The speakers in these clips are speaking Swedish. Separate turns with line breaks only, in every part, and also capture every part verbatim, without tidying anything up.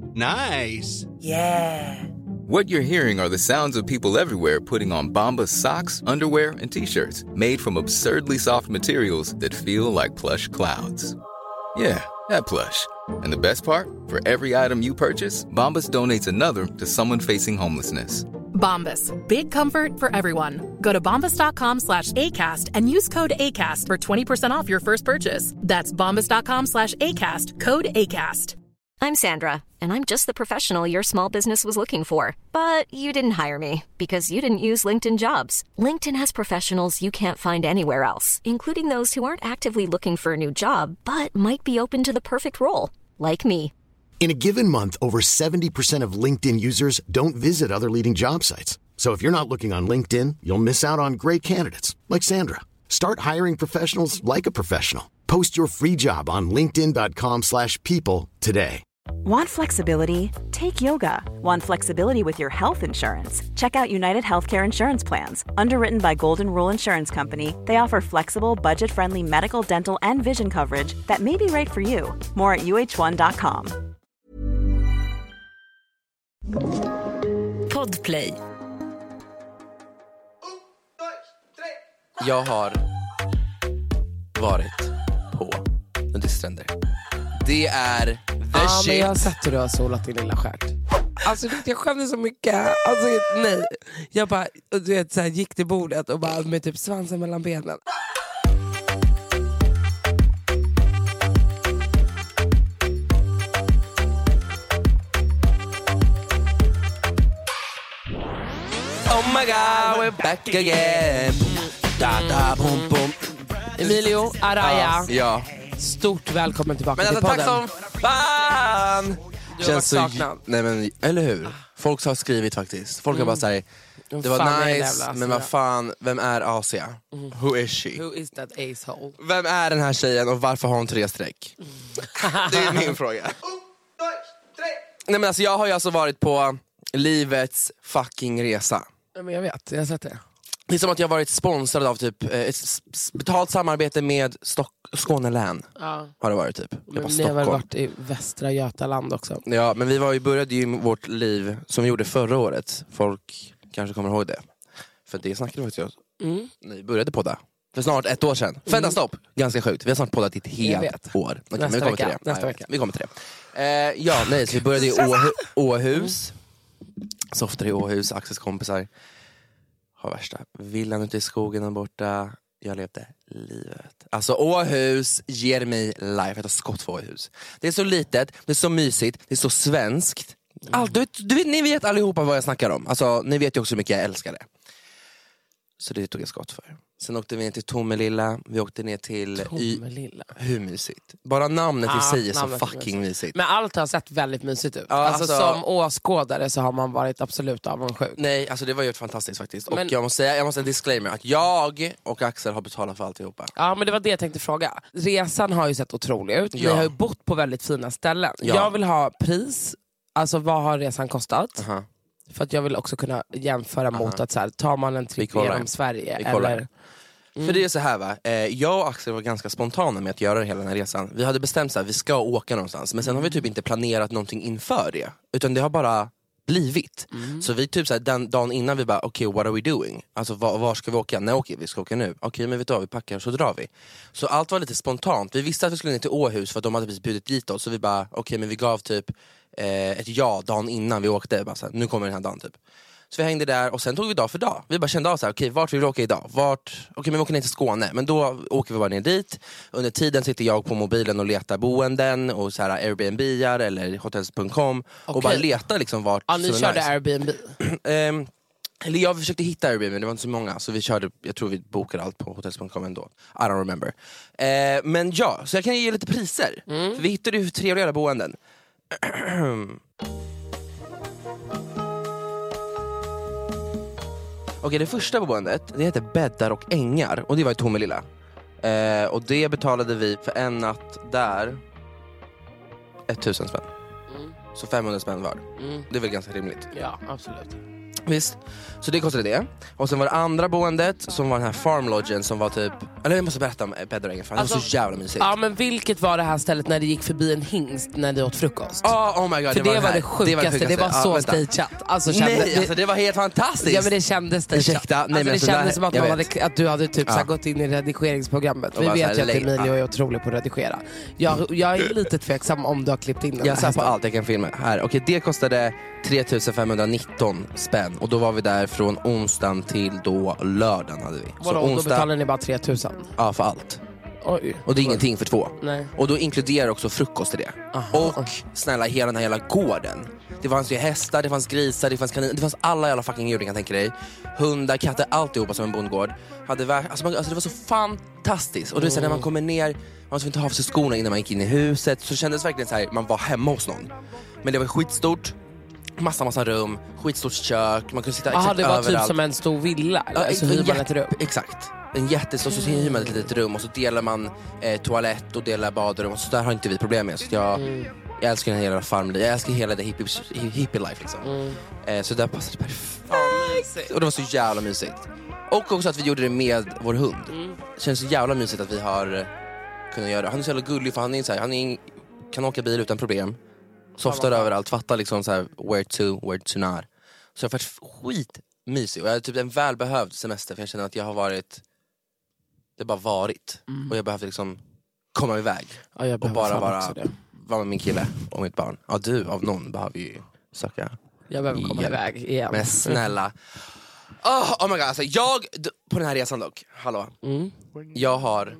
Nice.
Yeah.
What you're hearing are the sounds of people everywhere putting on Bombas socks, underwear, and T-shirts made from absurdly soft materials that feel like plush clouds. Yeah, that plush. And the best part? For every item you purchase, Bombas donates another to someone facing homelessness.
Bombas. Big comfort for everyone. Go to bombas.com slash ACAST and use code ACAST for twenty percent off your first purchase. That's bombas.com slash ACAST. Code ACAST.
I'm Sandra, and I'm just the professional your small business was looking for. But you didn't hire me because you didn't use LinkedIn Jobs. LinkedIn has professionals you can't find anywhere else, including those who aren't actively looking for a new job, but might be open to the perfect role, like me.
In a given month, over seventy percent of LinkedIn users don't visit other leading job sites. So if you're not looking on LinkedIn, you'll miss out on great candidates like Sandra. Start hiring professionals like a professional. Post your free job on linkedin.com slash people today.
Want flexibility? Take yoga. Want flexibility with your health insurance? Check out United Healthcare Insurance Plans. Underwritten by Golden Rule Insurance Company, they offer flexible, budget-friendly medical, dental, and vision coverage that may be right for you. More at u h one dot com.
Podplay.
Jag har varit på nudiststränder. Det är the
ja,
shit.
Men jag har sett hur du har solat din lilla stjärt. Alltså jag skämde så mycket. Alltså nej. Jag bara du vet, så här, gick till bordet och bara med typ svansen mellan benen.
Oh my god, we're back again. Da, da, boom, boom.
Emilio Araya.
Ja.
Stort välkommen tillbaka
men
till
alltså,
podden.
tack som fan.
Du har varit saknad.
Nej men, eller hur? Folk har skrivit faktiskt. Folk mm. har bara såhär, det var
fan
nice,
jävla,
men vad fan, vem är Asia? Mm. Who is she?
Who is that asshole?
Vem är den här tjejen och varför har hon tre streck? Mm. Det är min fråga. Un, dos, tre. Nej men alltså jag har ju alltså varit på livets fucking resa.
Ja, men jag vet, jag har sett det.
Det är som att jag har varit sponsrad av typ ett betalt samarbete med Stock- Skånelän. Ja. Har det varit typ.
Men ni har väl varit i Västra Götaland också.
Ja, men vi var ju, började ju vårt liv som vi gjorde förra året. Folk kanske kommer ihåg det. För det snackade vi faktiskt mm. Ni började podda för snart ett år sedan. Vänta, mm. stopp. Ganska sjukt. Vi har snart poddat i ett helt år. Okay,
nästa,
vi kommer
vecka.
till det.
nästa
Nej,
vecka.
Vi kommer till det. Eh, ja, nej, så vi började i Åh- Åhus. Softar i Åhus, Axels kompisar. Har värsta villan ute i skogen där borta. Jag levde livet. Alltså Åhus ger mig life. Jag tar skott för Åhus. Det är så litet, det är så mysigt, det är så svenskt. Allt, du, du vet, ni vet allihopa vad jag snackar om. Alltså, ni vet ju också hur mycket jag älskar det. Så det tog jag skott för. Sen åkte vi ner till Tomelilla. Vi åkte ner till
Tomelilla.
Y- hur mysigt. Bara namnet i
ah,
sig är så fucking mysigt.
Men allt har sett väldigt mysigt ut.
Ja,
alltså,
alltså
som åskådare så har man varit absolut avundsjuk.
Nej, alltså det var ju fantastiskt faktiskt.
Men,
och jag måste säga, jag måste en disclaimer att jag och Axel har betalat för alltihopa.
Ja, men det var det jag tänkte fråga. Resan har ju sett otrolig ut.
Ja.
Ni har ju bott på väldigt fina ställen.
Ja.
Jag vill ha pris. Alltså vad har resan kostat?
Uh-huh.
För att jag vill också kunna jämföra mot uh-huh. att så här, tar man en trip genom Sverige eller...
Mm. För det är så här va, eh, jag och Axel var ganska spontana med att göra hela den här resan. Vi hade bestämt så här, vi ska åka någonstans. Men sen har vi typ inte planerat någonting inför det. Utan det har bara blivit. Mm. Så vi typ så här, den dagen innan vi bara, okej, okay, what are we doing? Alltså var, var ska vi åka? Nej, okej, okay, vi ska åka nu. Okej, okay, men vet du vad, vi packar så drar vi. Så allt var lite spontant. Vi visste att vi skulle ner till Åhus för att de hade precis bjudit dit oss. Så vi bara, okej, okay, men vi gav typ eh, ett ja dagen innan vi åkte. Bara så här, nu kommer den här dagen typ. Så vi hängde där och sen tog vi dag för dag. Vi bara kände av så här, okej, vart vill vi åka idag? Vart? Okej, men vi åker ner till Skåne. Men då åker vi bara ner dit. Under tiden sitter jag på mobilen och letar boenden och så här Airbnb-ar eller hotels punkt com och
okay.
bara letar liksom vart.
Ja, ni körde nice. Airbnb.
um, eller jag försökte hitta Airbnb, det var inte så många. Så vi körde, jag tror vi bokade allt på hotels punkt com ändå. I don't remember. Uh, men ja, så jag kan ge lite priser. Mm. För vi hittade ju trevligare boenden. Okej, det första boendet, det heter Bäddar och Ängar. Och det var i Tomelilla. Eh, och det betalade vi för en natt där tusen spänn. Mm. Så femhundra spänn var. Mm. Det är väl ganska rimligt.
Ja, absolut.
Visst. Så det kostade det. Och sen var det andra boendet som var den här farmlodgen som var typ... Eller jag måste berätta om bäddrängen för alltså, det var så jävla mysigt.
Ja, men vilket var det här stället när det gick förbi en hingst när du åt frukost?
Oh, oh my god,
för
det,
det
var,
var
det,
det sjukaste,
det var det, sjukaste.
det var så
ja,
stageat. Alltså,
Nej,
det,
alltså det var helt fantastiskt.
Ja, men det kändes stageat.
Ursäkta, nej,
alltså,
men
det
alltså,
kändes
där,
som att, man hade, att du hade typ
ja.
så gått in i redigeringsprogrammet.
Och
Vi vet
här,
ju att
lägg-
Emilio
ja.
är otrolig på att redigera. Jag, jag är lite tveksam om du har klippt in den.
Jag ser på allt jag kan filma här. Okej, det kostade tre tusen femhundranitton spänn. Och då var vi där från onsdagen till då lördagen hade vi.
Vadå,
onsdag,
då betalade ni bara tre tusen?
Ja, för allt.
Oj.
Och det är ingenting för två.
Nej.
Och då inkluderar också frukost i det.
Aha.
Och snälla, hela den här hela gården. Det fanns ju hästar, det fanns grisar, det fanns kaniner. Det fanns alla jävla fucking djur, kan tänka dig. Hundar, katter, alltihopa som en bondgård. Hade vär- alltså, man, alltså det var så fantastiskt. Och det är så här, när man kommer ner, man skulle inte ha av sig skorna innan man gick in i huset. Så kändes det verkligen så här, man var hemma hos någon. Men det var skitstort. Massa, massa rum, skitstort kök. Man kunde sitta
Aha,
exakt
det var
överallt.
typ som en stor villa? Eller?
Ja,
alltså,
en
hyr man
jätte-
ett rum?
Exakt. En jättestor, så hyr man ett litet rum och så delar man eh, toalett och delar badrum. Och så där har inte vi problem med. Så jag,
Mm.
jag älskar den hela farmliv. Jag älskar hela det hippie, hippie life liksom.
Mm.
Eh, så där passade det perfekt. Och det var så jävla mysigt. Och också att vi gjorde det med vår hund.
Mm.
Det känns så jävla mysigt att vi har eh, kunnat göra det. Han är så jävla gullig för han är så här, han är, kan åka bil utan problem. Softar överallt, fattar liksom så här where to, where to not. Så jag har varit skitmysig. Och jag har typ en välbehövd semester för jag känner att jag har varit, det har bara varit.
Mm.
Och jag behövde liksom komma iväg.
Ja, jag
och
behöver
bara
fan
vara,
också det.
vara med min kille och mitt barn. Ja, du av någon behöver ju söka.
Jag behöver komma
hjälp.
iväg igen.
Men snälla. Oh, oh my god, alltså jag, d- på den här resan dock, hallå.
Mm.
Jag har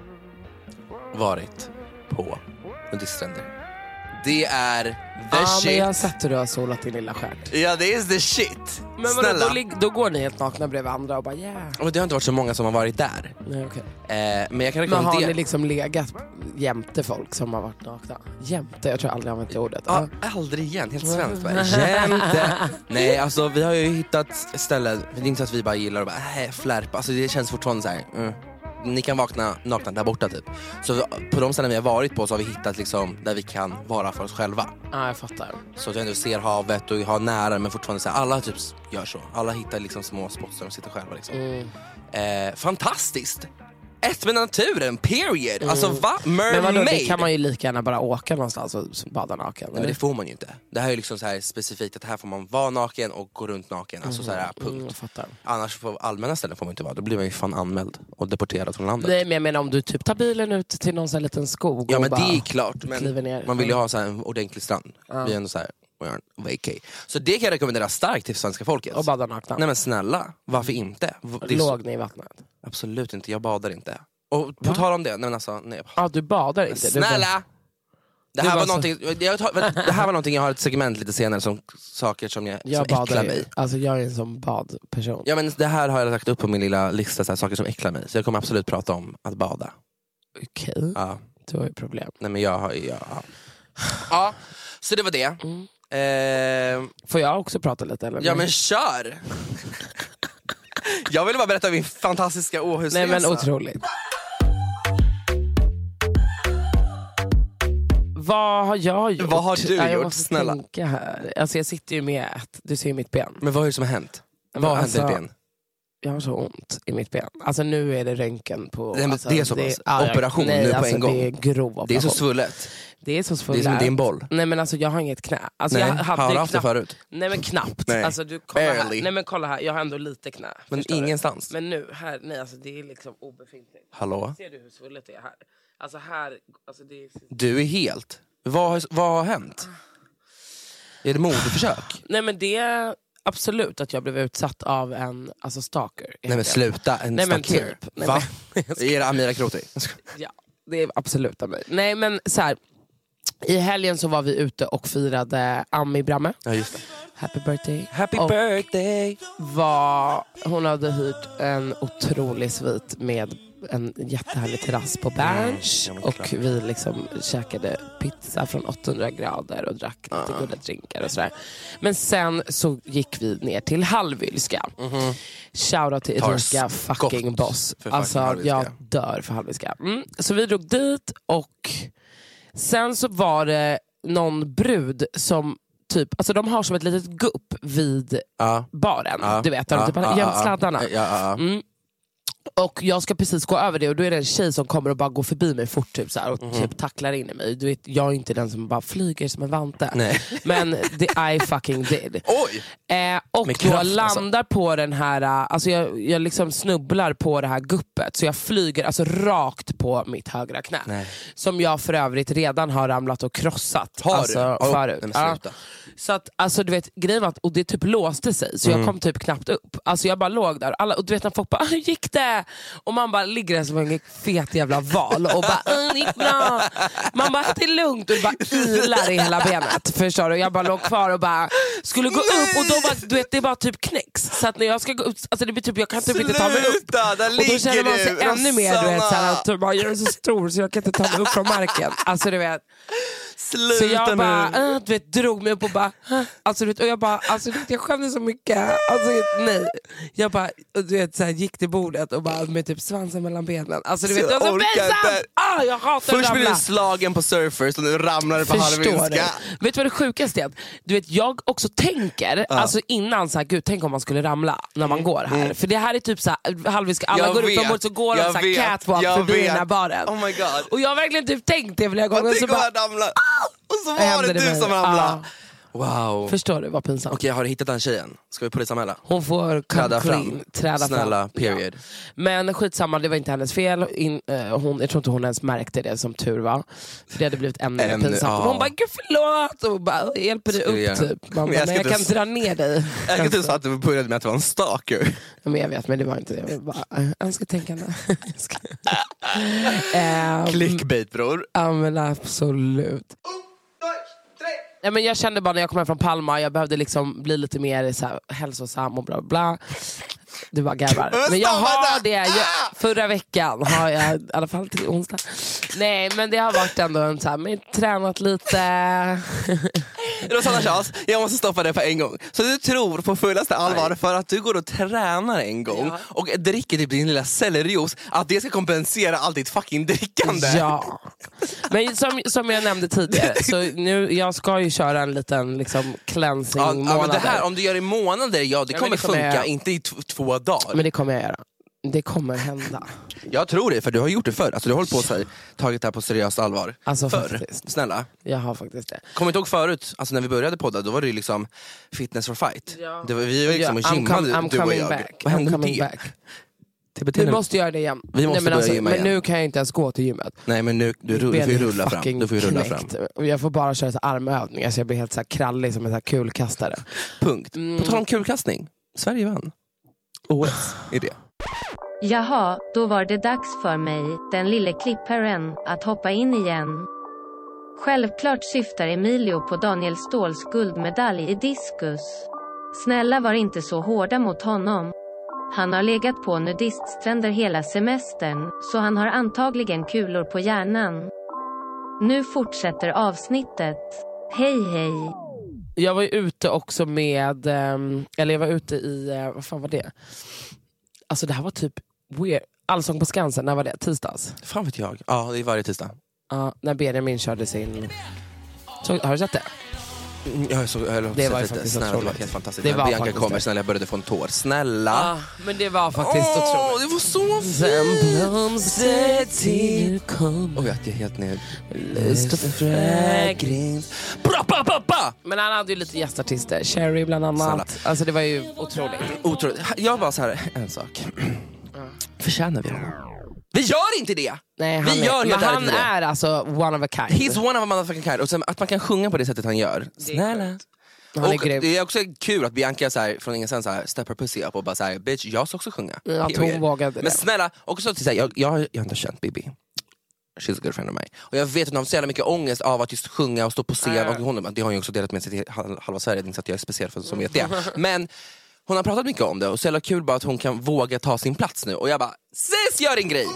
varit på nudiststränder. Det är the
Ja,
shit.
men jag har sett hur du har solat din lilla stjärt.
Ja, det är the shit.
Men vadå,
snälla.
då, lig- då går ni helt nakna bredvid andra och bara yeah.
Och det har inte varit så många som har varit där.
Nej, okay.
Eh, men jag kan
Men har
rekommendera.
ni liksom legat jämte folk som har varit nakna? Jämte? Jag tror jag aldrig använt det ordet.
Ja, aldrig igen, helt svenskt bara. Jämte. Nej, alltså vi har ju hittat ställen. Det är inte så att vi bara gillar att bara äh, flärpa. Alltså det känns fortfarande så här. Mm. Ni kan vakna nakna där borta typ. Så vi, på de ställen vi har varit på så har vi hittat liksom där vi kan vara för oss själva.
Ja, jag fattar.
Så att vi ändå ser havet och har nära, men fortfarande så här, alla typ gör så. Alla hittar liksom små spots där de sitter själva liksom.
Mm.
Eh, fantastiskt! Ett med naturen, period! Alltså va? Mermaid!
Men vadå, det kan man ju lika gärna bara åka någonstans och bada naken.
Nej, men det får man ju inte. Det här är ju liksom så här specifikt att här får man vara naken och gå runt naken. Alltså så här, punkt.
Mm, jag fattar.
Annars på allmänna ställen får man inte vara. Då blir man ju fan anmäld och deporterad från landet.
Nej, men jag menar om du typ tar bilen ut till någon sån här liten skog
Ja,
och
men
bara
det är klart.
kliver ner.
Men man vill ju ha så här en ordentlig strand.
Ja.
Vi är ändå så här, we are vacay. Så det kan jag rekommendera starkt till svenska folket.
Och bada nakna.
Nej men snälla, varför inte? V- det är så-
Låg ni i vattnet?
Absolut inte, jag badar inte. Och på tal om det, nej men alltså, nej.
Ja, du badar inte. Du bara-
Snälla! Det
Du
här,
bara
var
så-
någonting, jag tar, det här var någonting jag har ett segment lite senare som saker som jag,
Jag
som
badar
äcklar
ju.
mig.
Alltså jag är en sån badperson.
Ja men det här har jag lagt upp på min lilla lista, så här, saker som äcklar mig. Så jag kommer absolut prata om att bada.
Okej,
Ja.
du har ju problem.
Nej men jag har ja. Ja, så det var det.
Mm.
Eh,
Får jag också prata lite eller?
ja men kör! Jag vill bara berätta om min fantastiska Åhusresa.
Nej men otroligt. Vad har jag gjort?
Vad har du
Ja, jag
gjort?
måste
Snälla.
tänka här. Alltså jag sitter ju med ett, du ser ju mitt ben.
Men vad är det som har hänt?
Men
Vad har hänt i
alltså,
ditt ben?
Jag har så ont i mitt ben. Alltså nu är det röntgen på...
Nej, men
alltså,
det är så pass. Operation
nej,
nu på
alltså,
en gång.
Det är grov operation.
Det är så svullet.
Det är så
Det är
svullet.
som din boll.
Nej men alltså jag har inget knä. Alltså,
Nej,
jag hade
har du haft det
knappt-
förut?
Nej men knappt.
Nej.
Alltså, du, kolla här.
Barely.
Nej men kolla här, jag har ändå lite knä.
Men
förstår du?
ingenstans.
Men nu, här, nej alltså det är liksom obefintligt.
Hallå?
Ser du hur svullet det är här? Alltså här, alltså det är...
Du är helt... Vad, har- vad har hänt? Är det mordförsök?
Nej men det är absolut att jag blev utsatt av en alltså stalker.
Nej men sluta, en
Nej, men
stalker.
typ. Nej,
Va?
men-
Är det Amira Kroti?
Ja, det är absolut av mig. Nej men så här. I helgen så var vi ute och firade Ami Bramme.
Ja just det.
Happy birthday.
Happy
Och
birthday!
var, hon hade hyrt en otrolig svit med en jättehärlig terrass på Berns.
Mm, ja, men
och
klart.
vi liksom käkade pizza från åttahundra grader och drack lite goda drinkar och sådär. Men sen så gick vi ner till Hallwylska.
Mhm.
Shoutout till
Tar
Erika
skott
fucking boss.
för fucking
Alltså
Hallwylska.
jag dör för Hallwylska. Mm. Så vi drog dit och sen så var det någon brud som typ, alltså de har som ett litet gupp vid
ja.
baren.
Ja.
Du vet, där
ja.
de typ
ja.
gömt sladdarna.
Ja, ja.
Mm. Och jag ska precis gå över det och då är det en tjej som kommer och bara går förbi mig fort typ, så här, och mm. typ tacklar in i mig. Du vet, jag är inte den som bara flyger som en vante.
Nej.
Men det I fucking did.
Oj!
Eh, och
Med
då
kraft,
landar
alltså.
på den här, alltså jag, jag liksom snubblar på det här guppet. Så jag flyger alltså rakt på mitt högra knä.
Nej.
Som jag för övrigt redan har ramlat och krossat.
Har
alltså,
du? Oh,
förut. Ja. Så att, alltså du vet, grejen var att, och det typ låste sig. Så mm. jag kom typ knappt upp. Alltså jag bara låg där. Alla, och du vet när folk bara, hur gick det? Och man bara ligger där som en fet jävla val. Och bara, det gick bra. Man bara, det är lugnt. Och det bara ilar i hela benet. Förstår du? Jag bara låg kvar och bara skulle gå
Nej.
upp. Och då var, du vet, det var typ knäcks. Så att när jag ska gå upp, alltså det blir typ, jag kan typ inte ta mig upp.
Där
och då känner man sig
du,
ännu mer, du vet, så här, att jag är så stor så jag kan inte ta mig upp från marken. Alltså du vet.
Sluta
så jag bara,
nu.
äh, du vet, drog mig upp och bara, äh. alltså, du vet, och jag bara, alltså, du vet, jag skämdes så mycket. Alltså, nej. Jag bara, du vet, så här, gick till bordet och bara med typ svansen mellan benen. Alltså du vet, det var så pinsamt! Ah, jag hatar
Först
att
blir du
ramla.
slagen på surfers och nu ramlar du på halvvinska.
Vet du vad det sjukaste är? Du vet, jag också tänker,
ja.
alltså innan så här, gud, tänk om man skulle ramla när man går här. Mm. För det här är typ så här, halvvinska, alla
jag
går
vet.
ut från så går de så här catwalk
jag
förbi
vet.
den här baren.
Oh my God.
Och jag har verkligen typ tänkt det flera gånger.
Och
så
bara,
bara,
ramla. Och så var det, det du som ramlade. Ja. Wow.
Förstår du vad pinsamt?
Okej, har du hittat den tjejen? Ska vi polisanmäla?
Hon får
träda
clean,
fram.
Träda
Snälla,
fram.
period.
Ja. Men skitsamma, det var inte hennes fel. In, uh, hon, jag tror inte hon ens märkte det, som tur var. För det hade blivit ännu mer pinsamt. Ja. Hon bara, gud förlåt! Och bara, hjälper dig upp
jag...
typ. Man bara,
jag
men jag kan
inte...
dra ner dig.
Jag kan inte säga att det började med att det var en stalker.
Men jag vet, men det var inte det. Jag bara, jag ska tänka nu. um,
Clickbait, bror.
Ja, men absolut. Ja, men jag kände bara när jag kom hem från Palma, jag behövde liksom bli lite mer så här, hälsosam och bla bla. Du bara garvar. Men jag har det. Jag, förra veckan har jag, i alla fall till onsdag. Nej, men det har varit ändå en så här, men tränat lite.
Rosanna Charles, jag måste stoppa det på en gång. Så du tror på fullaste allvar för att du går och tränar en gång ja. och dricker typ din lilla sellerijuice, att det ska kompensera allt ditt fucking drickande?
Ja. Men som, som jag nämnde tidigare, så nu, jag ska ju köra en liten liksom cleansing
ja,
månader.
Ja, men det här, om du gör i månader, ja det
ja,
kommer
det kommer
funka,
jag...
inte i t- två dagar.
Men det kommer jag göra. Det kommer hända.
Jag tror det, för du har gjort det förr. Alltså du har hållit på sig, tagit det här på seriöst allvar.
Alltså
förr.
faktiskt.
Snälla.
Jag har faktiskt det.
Kommer inte ihåg förut, alltså när vi började podda, då var det ju liksom fitness for fight.
Ja.
Det var, vi var liksom
ja,
och gymmade,
I'm com- I'm
du och jag.
back.
Vad hände
I'm
med
coming
det?
back.
T B T
Vi
nu.
måste göra det igen.
Vi måste
Nej, men,
börja
alltså,
gymma
men
igen.
nu kan jag inte ens gå till gymmet.
Nej, men nu du, du, du får ju rulla fram. Du får ju rulla fram.
Och jag får bara köra så armövningar så jag blir helt så här krallig som en så här kulkastare.
Punkt.
Mm.
På tal om kulkastning. Sverige vann. O S är det.
Jaha, då var det dags för mig, den lille klipparen, att hoppa in igen. Självklart syftar Emilio på Daniel Ståhls guldmedalj i diskus. Snälla var inte så hårda mot honom. Han har legat på nudiststränder hela semestern, så han har antagligen kulor på hjärnan. Nu fortsätter avsnittet. Hej hej.
Jag var ju ute också med, eller jag var ute i, vad fan var det? Alltså det här var typ weird. Allsång på Skansen, när var det? Tisdags?
Fan vet jag. Ja, det är varje tisdag.
Ja, när Benjamin körde sin... Så, har du sett det?
Mm, jag så, jag
det var ju
lite.
faktiskt
Snälla, det var
otroligt.
helt fantastiskt.
Det
När
var
Bianca
faktiskt
kommer,
det.
snälla jag började få en tår. Snälla.
Ja, men det var faktiskt
Åh,
otroligt.
det var så fint.
Sen blomster till kom.
Och jag är helt ner.
Lust och frägrins.
Bra, bra, bra, bra.
Men han hade ju lite gästartister. Cherry bland annat.
Snälla.
Alltså det var ju otroligt.
Otroligt. Jag bara så här, en sak. Förtjänar vi honom? Vi gör inte det!
Nej, han
vi
är,
gör
men
helt
han
ärligt det.
är alltså one of a kind.
He's one of a motherfucking kind. Och sen att man kan sjunga på det sättet han gör. Snälla.
Han är
Och
grym.
det är också kul att Bianca så här, från ingenstans så här, step her pussy up och bara så här, bitch, jag ska också sjunga.
Ja, att hon vågade det.
Men snälla, också till så här, jag, jag, jag har inte känt Bibi. She's a good friend of mine. Och jag vet att hon har så jävla mycket ångest av att just sjunga och stå på scen. Och hon, det har hon ju också delat med sig till halva Sverige, så att jag är speciell för som vet det. Men hon har pratat mycket om det och så jävla kul bara att hon kan våga ta sin plats nu. Och jag bara, ses gör din grej!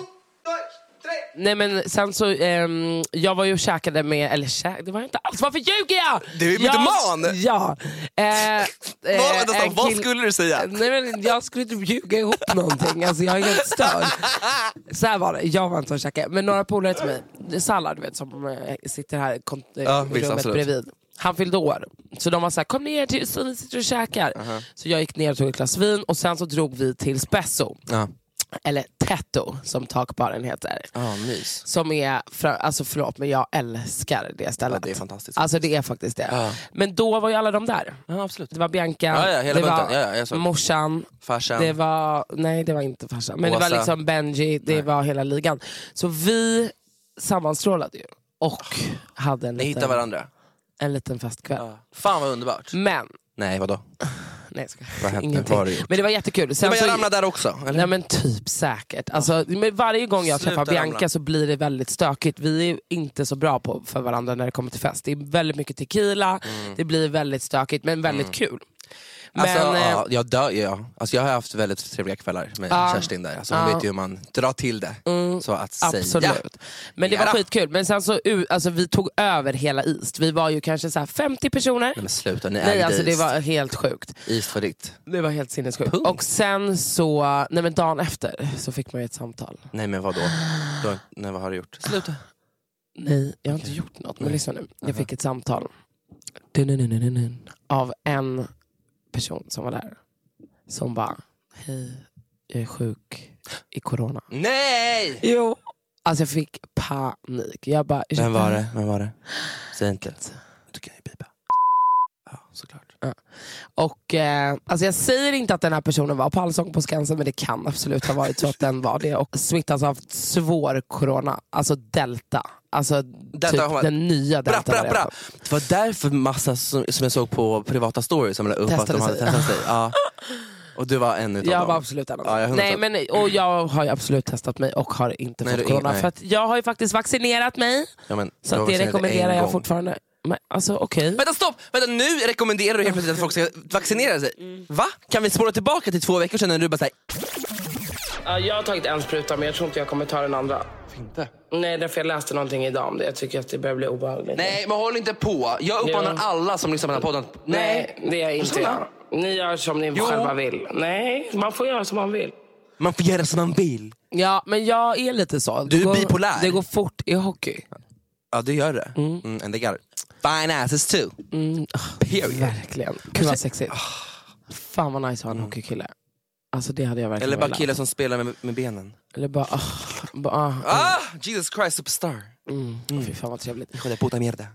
Nej men sen så, ehm, jag var ju och käkade med, eller käk, det var inte alls, varför ljuger jag?
Du är
jag,
mytoman!
Ja. Eh, eh,
vad, vänta, vad
kill-
skulle du säga?
Nej men jag skulle inte ljuga ihop någonting, alltså jag är helt störd. Så här var det, jag var inte och käkade, men några polare till mig, Sallad du vet som eh, sitter här i kont-
Ja, visst,
rummet
absolut.
bredvid. Han fyllde år Så de var så här, kom ner till så vi sitter och käkar. Uh-huh. Så jag gick ner och tog ett glas vin. Och sen så drog vi till Spesso. Uh-huh. Eller Tetto, som takbaren heter.
Oh, mys.
Som är, alltså förlåt, men jag älskar det stället.
Ja, det är fantastiskt.
Alltså det är faktiskt det. Ja. Men då var ju alla de där.
Ja, absolut.
Det var Bianca,
ja, ja, hela
det var
ja, ja,
morsan,
farsan.
Det var, nej det var inte farsan. Men Åsa. Det var liksom Benji, det nej. var hela ligan. Så vi sammanstrålade ju. Och hade en
Ni
liten,
hittade varandra.
En liten festkväll.
Ja. Fan vad underbart.
Men
nej, vadå?
Nej, ska.
Vad hände? Var det
men det var jättekul. Sen
men jag
så,
ramlade där också. Eller?
Nej men typ säkert. Alltså, men varje gång jag
Sluta
träffar Bianca
ramla.
Så blir det väldigt stökigt. Vi är inte så bra på för varandra när det kommer till fest. Det är väldigt mycket tequila. Mm. Det blir väldigt stökigt men väldigt mm. kul. Men,
alltså,
eh,
ja, jag, dör, ja. alltså, jag har haft väldigt trevliga kvällar med
ja,
Kerstin där. Alltså, hon
ja.
vet ju hur man drar till det.
Mm,
så att
absolut.
säga.
Men det var skitkul. Men sen så, alltså, vi tog över hela East. Vi var ju kanske så här femtio personer.
Nej, men sluta, ni
nej,
ägde
alltså, det
East.
var helt sjukt.
East var ditt.
Det var helt sinnessjukt.
Punkt.
Och sen så, nej men dagen efter så fick man ju ett samtal.
Nej men vadå? Då, nej, vad har du gjort? Sluta.
Nej, jag har okay. inte gjort något. Men lyssna nu. Jag uh-huh. fick ett samtal. Dun-dun-dun-dun-dun. Av en person som var där. Som bara, hej, jag är sjuk i corona.
Nej!
Jo. Alltså jag fick panik. Jag bara,
vem var det? Vem var det? Säg inte. Du kan ju pipa. Ja, såklart.
Ja. Och eh, alltså jag säger inte att den här personen var på Allsång på Skansen, men det kan absolut ha varit så att den var det. Och smittas av svår corona. Alltså delta. Alltså delta, typ har... den nya delta.
Bra, bra, bra. Det var därför massa som, som jag såg på privata stories som la upp att de hade testat sig. Ja. Och du var en utav
jag
dem.
var absolut en av dem.
Ja,
nej, men, och jag har ju absolut testat mig och har inte nej, fått corona. För att jag har ju faktiskt vaccinerat mig. Ja, men, så att det rekommenderar jag fortfarande. Men alltså okej. Okay.
Vänta stopp! Vänta, nu rekommenderar du helt plötsligt att folk ska vaccinera sig. Mm. Va? Kan vi spåra tillbaka till två veckor sedan när du bara säger...
Ja, jag har tagit en spruta men jag tror inte jag kommer ta den andra.
Inte?
Nej, därför jag läste någonting idag om det. Jag tycker att det börjar bli obehagligt.
Nej, men håll inte på. Jag uppmanar ja. alla som lyssnar på den här podden.
Nej, det är inte jag. Ni gör som ni jo. själva vill. Nej, man får göra som man vill.
Man får göra som man vill.
Ja, men jag är lite så.
Du är
går,
bipolär.
Det går fort i hockey.
Ja, du gör det. Mm. Mm, and they got fine asses too.
Mm. Period. Verkligen. Gud vad sexigt. Oh. Fan vad nice att ha en mm. hockeykille. Alltså det hade jag verkligen.
Eller bara killar som spelar med, med benen.
Eller bara... Oh, bara oh,
ah, Jesus Christ, superstar.
Mm. Mm. Fy fan vad trevligt.
Hijo de puta mierda.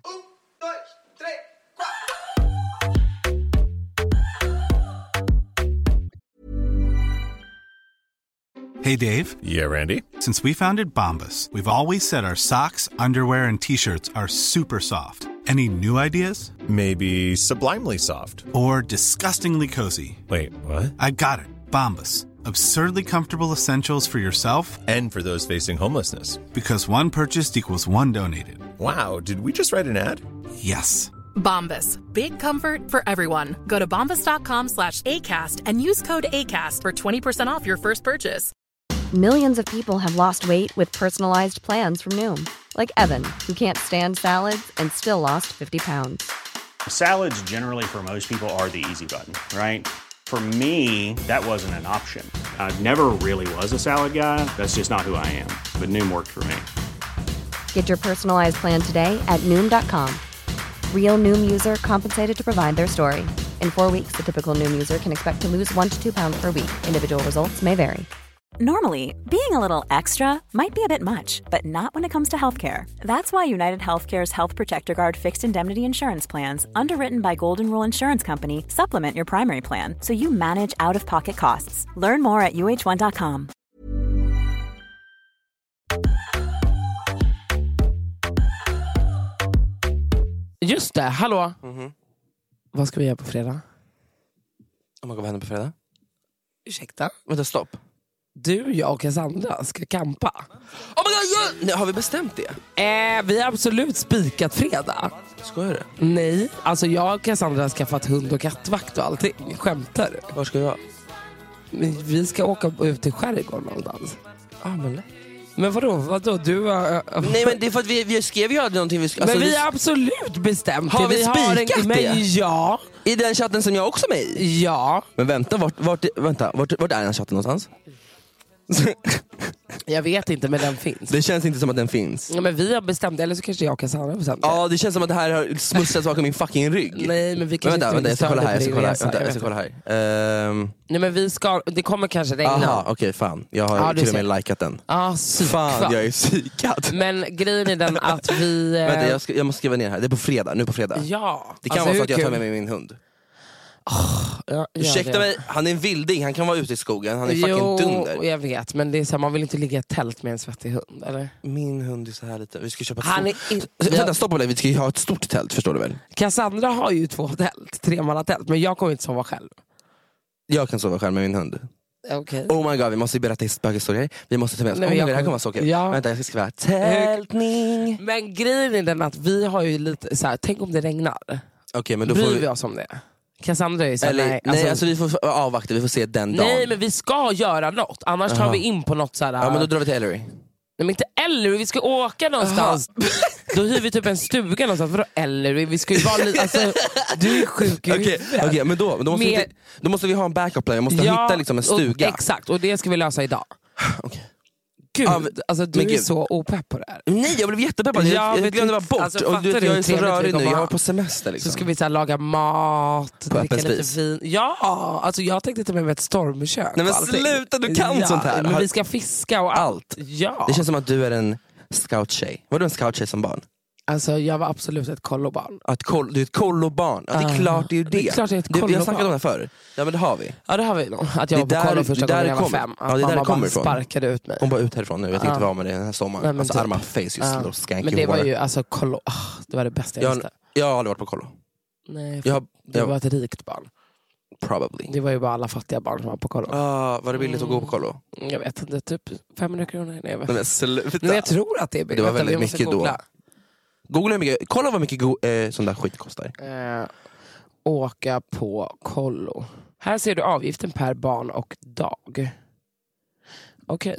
Hey Dave.
Yeah, Randy.
Since we founded Bombas, we've always said our socks, underwear, and t-shirts are super soft. Any new ideas?
Maybe sublimely soft.
Or disgustingly cozy.
Wait, what?
I got it. Bombas. Absurdly comfortable essentials for yourself
and for those facing homelessness.
Because one purchased equals one donated.
Wow, did we just write an ad?
Yes.
Bombas. Big comfort for everyone. Go to bombas.com slash ACAST and use code ACAST for twenty percent off your first purchase.
Millions of people have lost weight with personalized plans from Noom. Like Evan, who can't stand salads and still lost fifty pounds.
Salads generally for most people are the easy button, right? For me, that wasn't an option. I never really was a salad guy. That's just not who I am. But Noom worked for me.
Get your personalized plan today at Noom dot com. Real Noom user compensated to provide their story. In four weeks, the typical Noom user can expect to lose one to two pounds per week. Individual results may vary.
Normally, being a little extra might be a bit much, but not when it comes to healthcare. That's why United Healthcare's Health Protector Guard fixed indemnity insurance plans, underwritten by Golden Rule Insurance Company, supplement your primary plan so you manage out-of-pocket costs. Learn more at U H one dot com.
Just det, hallå. Mm-hmm. Vad ska vi göra på fredag?
Om man går henne på fredag?
Ursäkta?
Vänta, stopp.
Du, jag och Cassandra ska kampa.
Oh my God, yeah. Nej, har vi bestämt det?
Eh, vi har absolut spikat fredag.
Ska jag det?
Nej, alltså jag och Cassandra har skaffat hund och kattvakt och allting. Skämtar.
Var ska vi vara?
Vi ska åka ut till skärgården någonstans.
Ah, men
Men vadå? vadå? Du har... Uh,
Nej, men det är för att vi, vi skrev ju aldrig någonting. Vi sk- alltså,
men vi
vi...
har absolut bestämt.
Har vi, vi spikat har en... det?
Men ja.
I den chatten som jag också är med i?
Ja.
Men vänta, vart, vart, vänta, vart, vart är den chatten någonstans?
Jag vet inte, men den finns.
Det känns inte som att den finns.
Ja, men vi har bestämt det, eller så kanske jag och Cassandra har bestämt det.
Ja, det känns som att det här har smussats bakom min fucking rygg.
Nej, men vi kan
vänta,
inte
vänta, jag ska kolla här. Jag ska kolla,
resa,
vänta,
jag
jag ska
vet
kolla här. Um...
Nej, men vi ska, det kommer kanske regna.
Aha, okej, okay, fan. Jag har
ja,
till och med
ser.
likat den.
Ah, psyk,
fan, jag är psykad.
Men grejen är den att vi...
Vänta, jag, ska, jag måste skriva ner här. Det är på fredag, nu på fredag.
Ja.
Det kan
alltså,
vara så att jag tar
kul?
med mig min hund.
Oh, ja,
Ursäkta mig, han är en vilding, han kan vara ute i skogen. Han är fucking
jo,
dunder.
Jag vet, men det är så här, man vill inte ligga i ett tält med en svettig hund, eller?
Min hund är så här lite. Vi ska köpa
han
ett
är
stort... in... Vänta, stoppa det. Vi ska ju ha ett stort tält, förstår du väl?
Cassandra har ju två tält, tremannatält, men jag kommer inte sova själv.
Jag kan sova själv med min hund.
Okay.
Oh my god, vi måste berätta spökhistorier. Vi måste ta med oss.
Nej,
oh
jag
det här
kom...
kommer vara så kul.
Ja.
Vänta, jag ska skriva tältning.
Men grejen är den att vi har ju lite så här, tänk om det regnar.
Okej, okay, men då
bryr
får
vi...
vi
oss om det. Cassandra är så här,
Eller,
nej,
nej
alltså...
alltså vi får avvakta, vi får se den dagen.
Nej, men vi ska göra något. Annars tar
Aha.
vi in på något så här.
Ja, men då drar vi till Ellery.
Nej, men inte Ellery, vi ska åka någonstans. Då hyr vi typ en stuga någonstans. Vadå Ellery? Vi ska ju vara lite, alltså, du är sjuk i
Okej,
huvudet.
okay, men då, då, måste
Med...
vi, då måste vi ha en backup plan. Jag måste
ja,
hitta liksom en stuga.
Och, exakt, och det ska vi lösa idag.
Okay.
Gud,
Ja,
alltså du är
gud.
så opepp på det här.
Nej, jag blev jättepeppad.
Ja,
Jag, jag glömde bara bort.
Alltså,
och du,
du
jag är så
hur
rörig nu,
trevligt
jag
vi
var på semester liksom.
Så ska vi så här, laga mat,
På
dricka
öppen
lite
spis.
vin. Ja, alltså jag tänkte ta med mig ett stormkök.
Nej men
och allting.
sluta, du kan
ja,
sånt här.
Men
Har-
vi ska fiska och allt. Ja.
Det känns som att du är en scouttjej. Var du en scouttjej som barn?
Alltså jag var absolut ett kollobarn.
Att kol, du är ett kollobarn. Ja, det är
Ah,
klart det är ju det.
det är klart jag är ett
Det- Vi har
kollobarn.
snackat om det förr. Ja men det har vi.
Ja det har vi nog. Att jag
Det
var på
där-
kollo första
det där
gången jag var
kommer.
fem. Att
Ja, det där
mamma
kommer
bara
ifrån.
sparkade ut mig.
Hon bara ut härifrån nu, jag vet
Ja.
inte vad med det den här sommaren.
Nej, men
alltså
typ.
arma face, just
Ja.
little skanky
Men det var
hår.
ju alltså kollo, ah, det var det bästa jag
jag,
visste.
jag har aldrig varit på kollo.
Nej,
Jag har-
du
jag-
var ett rikt barn.
Probably.
Det var ju bara alla fattiga barn som var på kollo.
Ah, var det billigt att gå på kollo?
Jag vet inte, typ femhundra kronor. Nej, jag vet.
Nej, men sluta.
Men jag tror att det är billigt.
Det var
Vänta, vi
väldigt
måste
mycket då.
googla.
Googla hur mycket, kolla vad mycket go, eh, sån där skit kostar.
Eh, åka på kollo. Här ser du avgiften per barn och dag. Okej.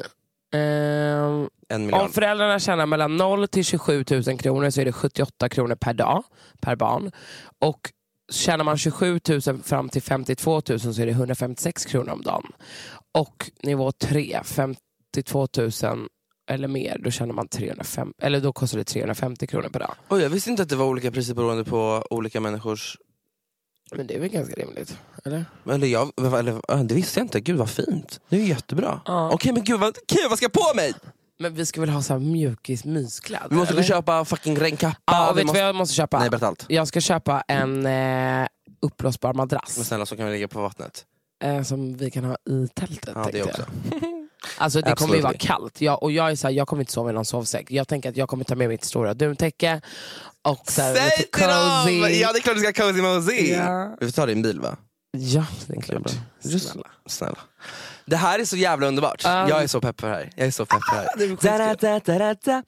Ehm,
En miljard.
om föräldrarna tjänar mellan noll till tjugosju tusen kronor så är det sjuttioåtta kronor per dag per barn. Och tjänar man tjugosju tusen fram till femtiotvå tusen så är det hundrafemtiosex kronor om dagen. Och nivå tre, femtiotvå tusen eller mer, då tjänar man trehundrafem, eller då kostar det trehundrafemtio kronor per dag.
Oj, jag visste inte att det var olika priser beroende på olika människors...
Men det är väl ganska rimligt, eller?
Eller jag, eller, äh, det visste jag inte, gud vad fint. Det är ju jättebra.
Ja.
Okej men gud vad, gud, vad ska jag på mig?
Men vi ska väl ha så här mjukis myskläder?
Vi måste gå
eller?
och köpa fucking regnkappa.
Ja, och
vi
vet du
måste...
vad jag måste köpa?
Nej, berätta allt.
Jag ska köpa en eh, uppblåsbar madrass.
Men snälla, så kan vi ligga på vattnet.
Eh, som vi kan ha i tältet.
Ja,
tänkte
det
jag.
också.
Alltså det kommer ju vara
Absolutely.
kallt. Jag, och jag är så här, jag kommer inte sova i någon sovsäck. Jag tänker att jag kommer ta med mitt stora duntäcke. Och så här,
Säg
lite
till dem!
cozy.
Ja, det är klart du ska ha cozy mosy.
Ja.
Vi får ta din bil va?
Ja, det är klart.
Just,
Snälla.
snälla. Det här är så jävla underbart.
Um,
jag är så pepp på det här. Jag är så pepp på det här.
Det är skitkul.
da, da, da, da, da.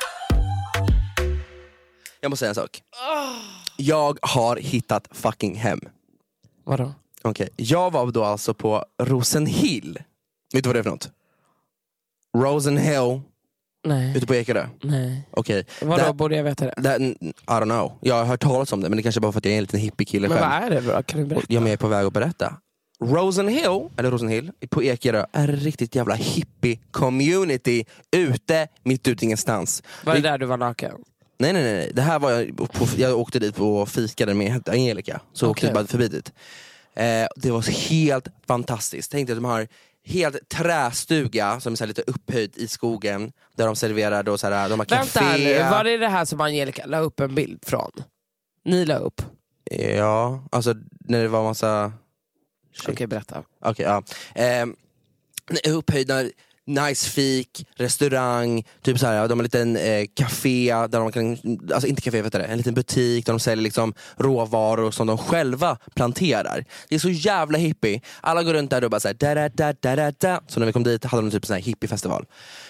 Jag måste säga en sak. Jag har hittat fucking hem.
Vadå?
Okej, jag var då alltså på Rosenhill. Vet du vad det är för något? Rosenhill,
Nej.
ute på Ekerö.
Nej.
Okej.
Vadå,
Det-
borde jag veta det?
det- I don't know. Jag har hört talas om det, men det kanske bara för att jag är en liten hippie-kille
Men
själv.
vad är det då? Kan du berätta?
Jag är på väg att berätta. Rosenhill, eller Rosenhill, på Ekerö är ett riktigt jävla hippie-community ute, mitt ute ingenstans.
Var det
Vi-
där du var naken?
Nej, nej, nej. Det här var jag, på, jag åkte dit och fikade med Angelica. Så
Okej.
åkte jag bara förbi dit. Eh, det var helt fantastiskt. Tänkte att de har helt trästuga som är så här lite upphöjd i skogen. Där de serverar då så här, de har
Vänta här
café.
nu, var det det här som Angelica la upp en bild från? Ni la upp?
Ja, alltså när det var massa...
Okej, okay, berätta.
Okej, ja. Eh, upphöjda, nice fik, restaurang, typ så här, de har en liten eh, café där de kan, alltså inte café, vet du det, en liten butik där de säljer liksom råvaror som de själva planterar. Det är så jävla hippie. Alla går runt där och bara såhär da da da da da da. Så när vi kom dit hade de typ en sån här hippiefestival.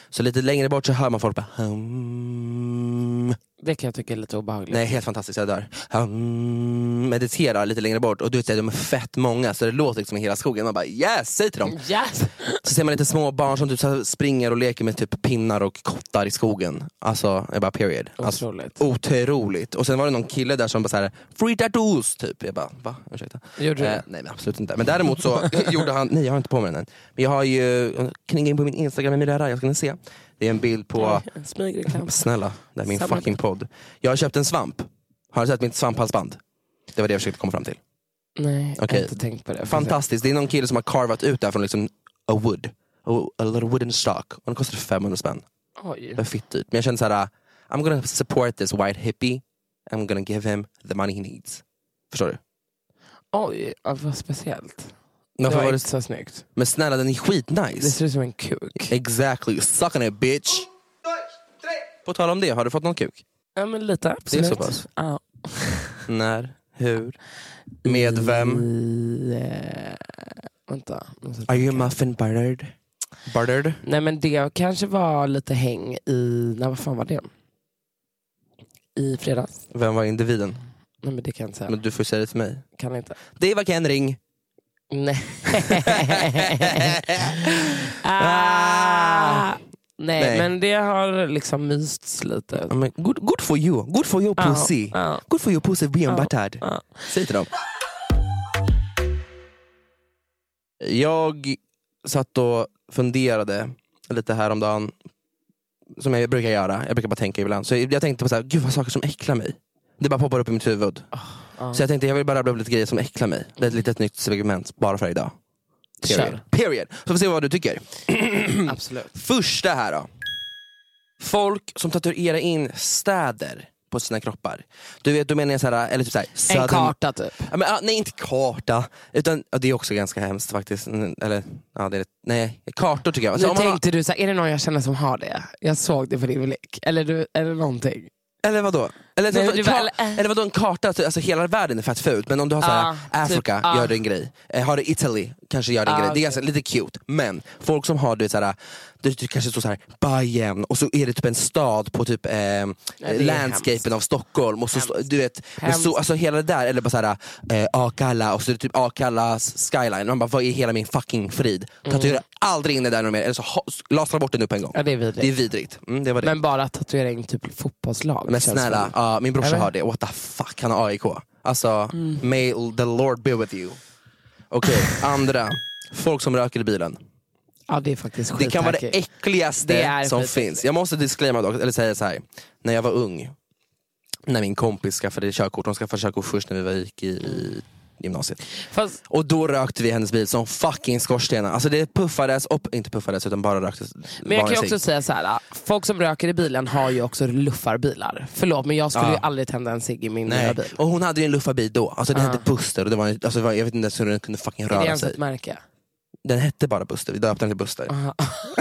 Så lite längre bort så hör man folk bara hum.
Det kan jag tycka är lite obehagligt.
Nej, helt fantastiskt, jag dör. Hum, mediterar lite längre bort. Och du vet, de är fett många, så det låter liksom i hela skogen. Man bara, yes, säg till dem.
Yes.
Så ser man lite små barn som typ så springer och leker med typ pinnar och kottar i skogen. Alltså, jag bara period. Alltså,
otroligt.
Otroligt. Och sen var det någon kille där som bara så här, free tattoos, typ. Jag bara, va? Ursäkta.
Gjorde du?
Eh, nej, men absolut inte. Men däremot så gjorde han, nej jag har inte på mig den än. Men jag har ju, kring in på min Instagram med Emilia Raya, ska ni se. Det är en bild på...
Ja, smygreklam.
Snälla, det är min
Samma
fucking podd. Jag har köpt en svamp. Har du sett mitt svamphalsband? Det var det jag försökte komma fram till.
Nej, jag
okay.
har inte tänkt på det.
Fantastiskt, det är någon kille som har carvat ut där från liksom a wood. A, a little wooden stock. Och den kostade femhundra spänn.
Oj. Det
är fitt dyrt. Men jag kände såhär, I'm gonna support this white hippie. I'm gonna give him the money he needs. Förstår du?
Oj, vad speciellt.
Men
det var
var
inte så snyggt.
Men snälla, den är skitnice.
Det ser ut som en kuk.
Exactly, suck on it bitch. På tal om det, har du fått någon kuk?
Ja, men lite, absolut.
Det är så pass?
Ja.
När? Hur? Med vem?
I, eh, vänta.
Are you muffin buttered? Buttered?
Nej, men det kanske var lite häng i... Nej, vad fan var det? I fredags.
Vem var individen?
Nej, men det kan jag inte säga.
Men du får säga det till mig.
Kan inte.
Det var Ken Ring.
Nej. ah. Nej, Nej, men det har liksom mysts lite.
I mean, good, good for you. Good for your pussy.
Ah, ah.
Good for your pussy being
ah,
buttered.
Ah.
Säg till dem. Jag satt och funderade lite häromdagen, som jag brukar göra. Jag brukar bara tänka ibland. Så jag tänkte på så här, gud vad saker som äcklar mig. Det bara poppar upp i mitt huvud. Oh, oh. Så jag tänkte jag vill bara rabbla upp lite grejer som äcklar mig. Det är ett litet nytt segment bara för idag. Period. Period. Så får vi se vad du tycker.
Absolut.
Första här då. Folk som tatuerar in städer på sina kroppar. Du vet, du menar jag så här, eller typ så här, södern...
En karta typ.
Ja, men, ah, nej, inte karta. Utan, ja, det är också ganska hemskt faktiskt. Eller, ja, det är, nej, kartor tycker jag.
Nu
så,
tänkte
man...
du så här, är det någon jag känner som har det? Jag såg det på din blick. Eller, du, eller någonting.
Eller vadå? Eller,
Nej,
så,
du,
ka-
eller, äh.
eller vadå en karta, alltså hela världen är fett fult. Men om du har såhär,
ah,
Afrika
typ, ah.
gör det en grej, eh, har det Italy kanske gör det en
ah,
grej. Det är
okay.
ganska lite cute. Men folk som har det såhär, det, det kanske står såhär Bayern och så är det typ en stad på typ eh, landscapen av Stockholm och så stå, du vet, men så, alltså hela det där, eller bara såhär eh, Akalla och så är det typ Akallas skyline. Man bara, vad är hela min fucking frid? Tatuera mm. aldrig in det där mer, eller så ha, lasra bort det nu på en gång.
Ja, det är vidrigt.
Det är vidrigt. Mm, det var det.
Men bara tatuera in typ fotbollslag.
Men snälla, ja, min brorsa
eller?
har det. What the fuck, han har A I K. Alltså, mm. may the Lord be with you. Okej, okay, andra. Folk som röker i bilen.
Ja, det är faktiskt
Det kan vara det äckligaste det är som finns. Jag måste disclaima dock, eller säga så här. När jag var ung, när min kompis skaffade körkort, de skaffade körkort först när vi var gick i, i gymnasiet.
Fast...
Och då rökte vi hennes bil som fucking skorstenar. Alltså det puffades upp, inte puffades utan bara röktes.
Men jag kan ju också säga så här: folk som röker i bilen har ju också luffarbilar. Förlåt, men jag skulle ja. ju aldrig tända en cigg i min nya bil.
Och hon hade ju en luffarbil då. Alltså den
uh.
hette Buster och det var, alltså, jag vet inte ens hur den kunde fucking röra sig.
Är det ett märke?
Den hette bara Buster, vi döpte den till Buster. Uh.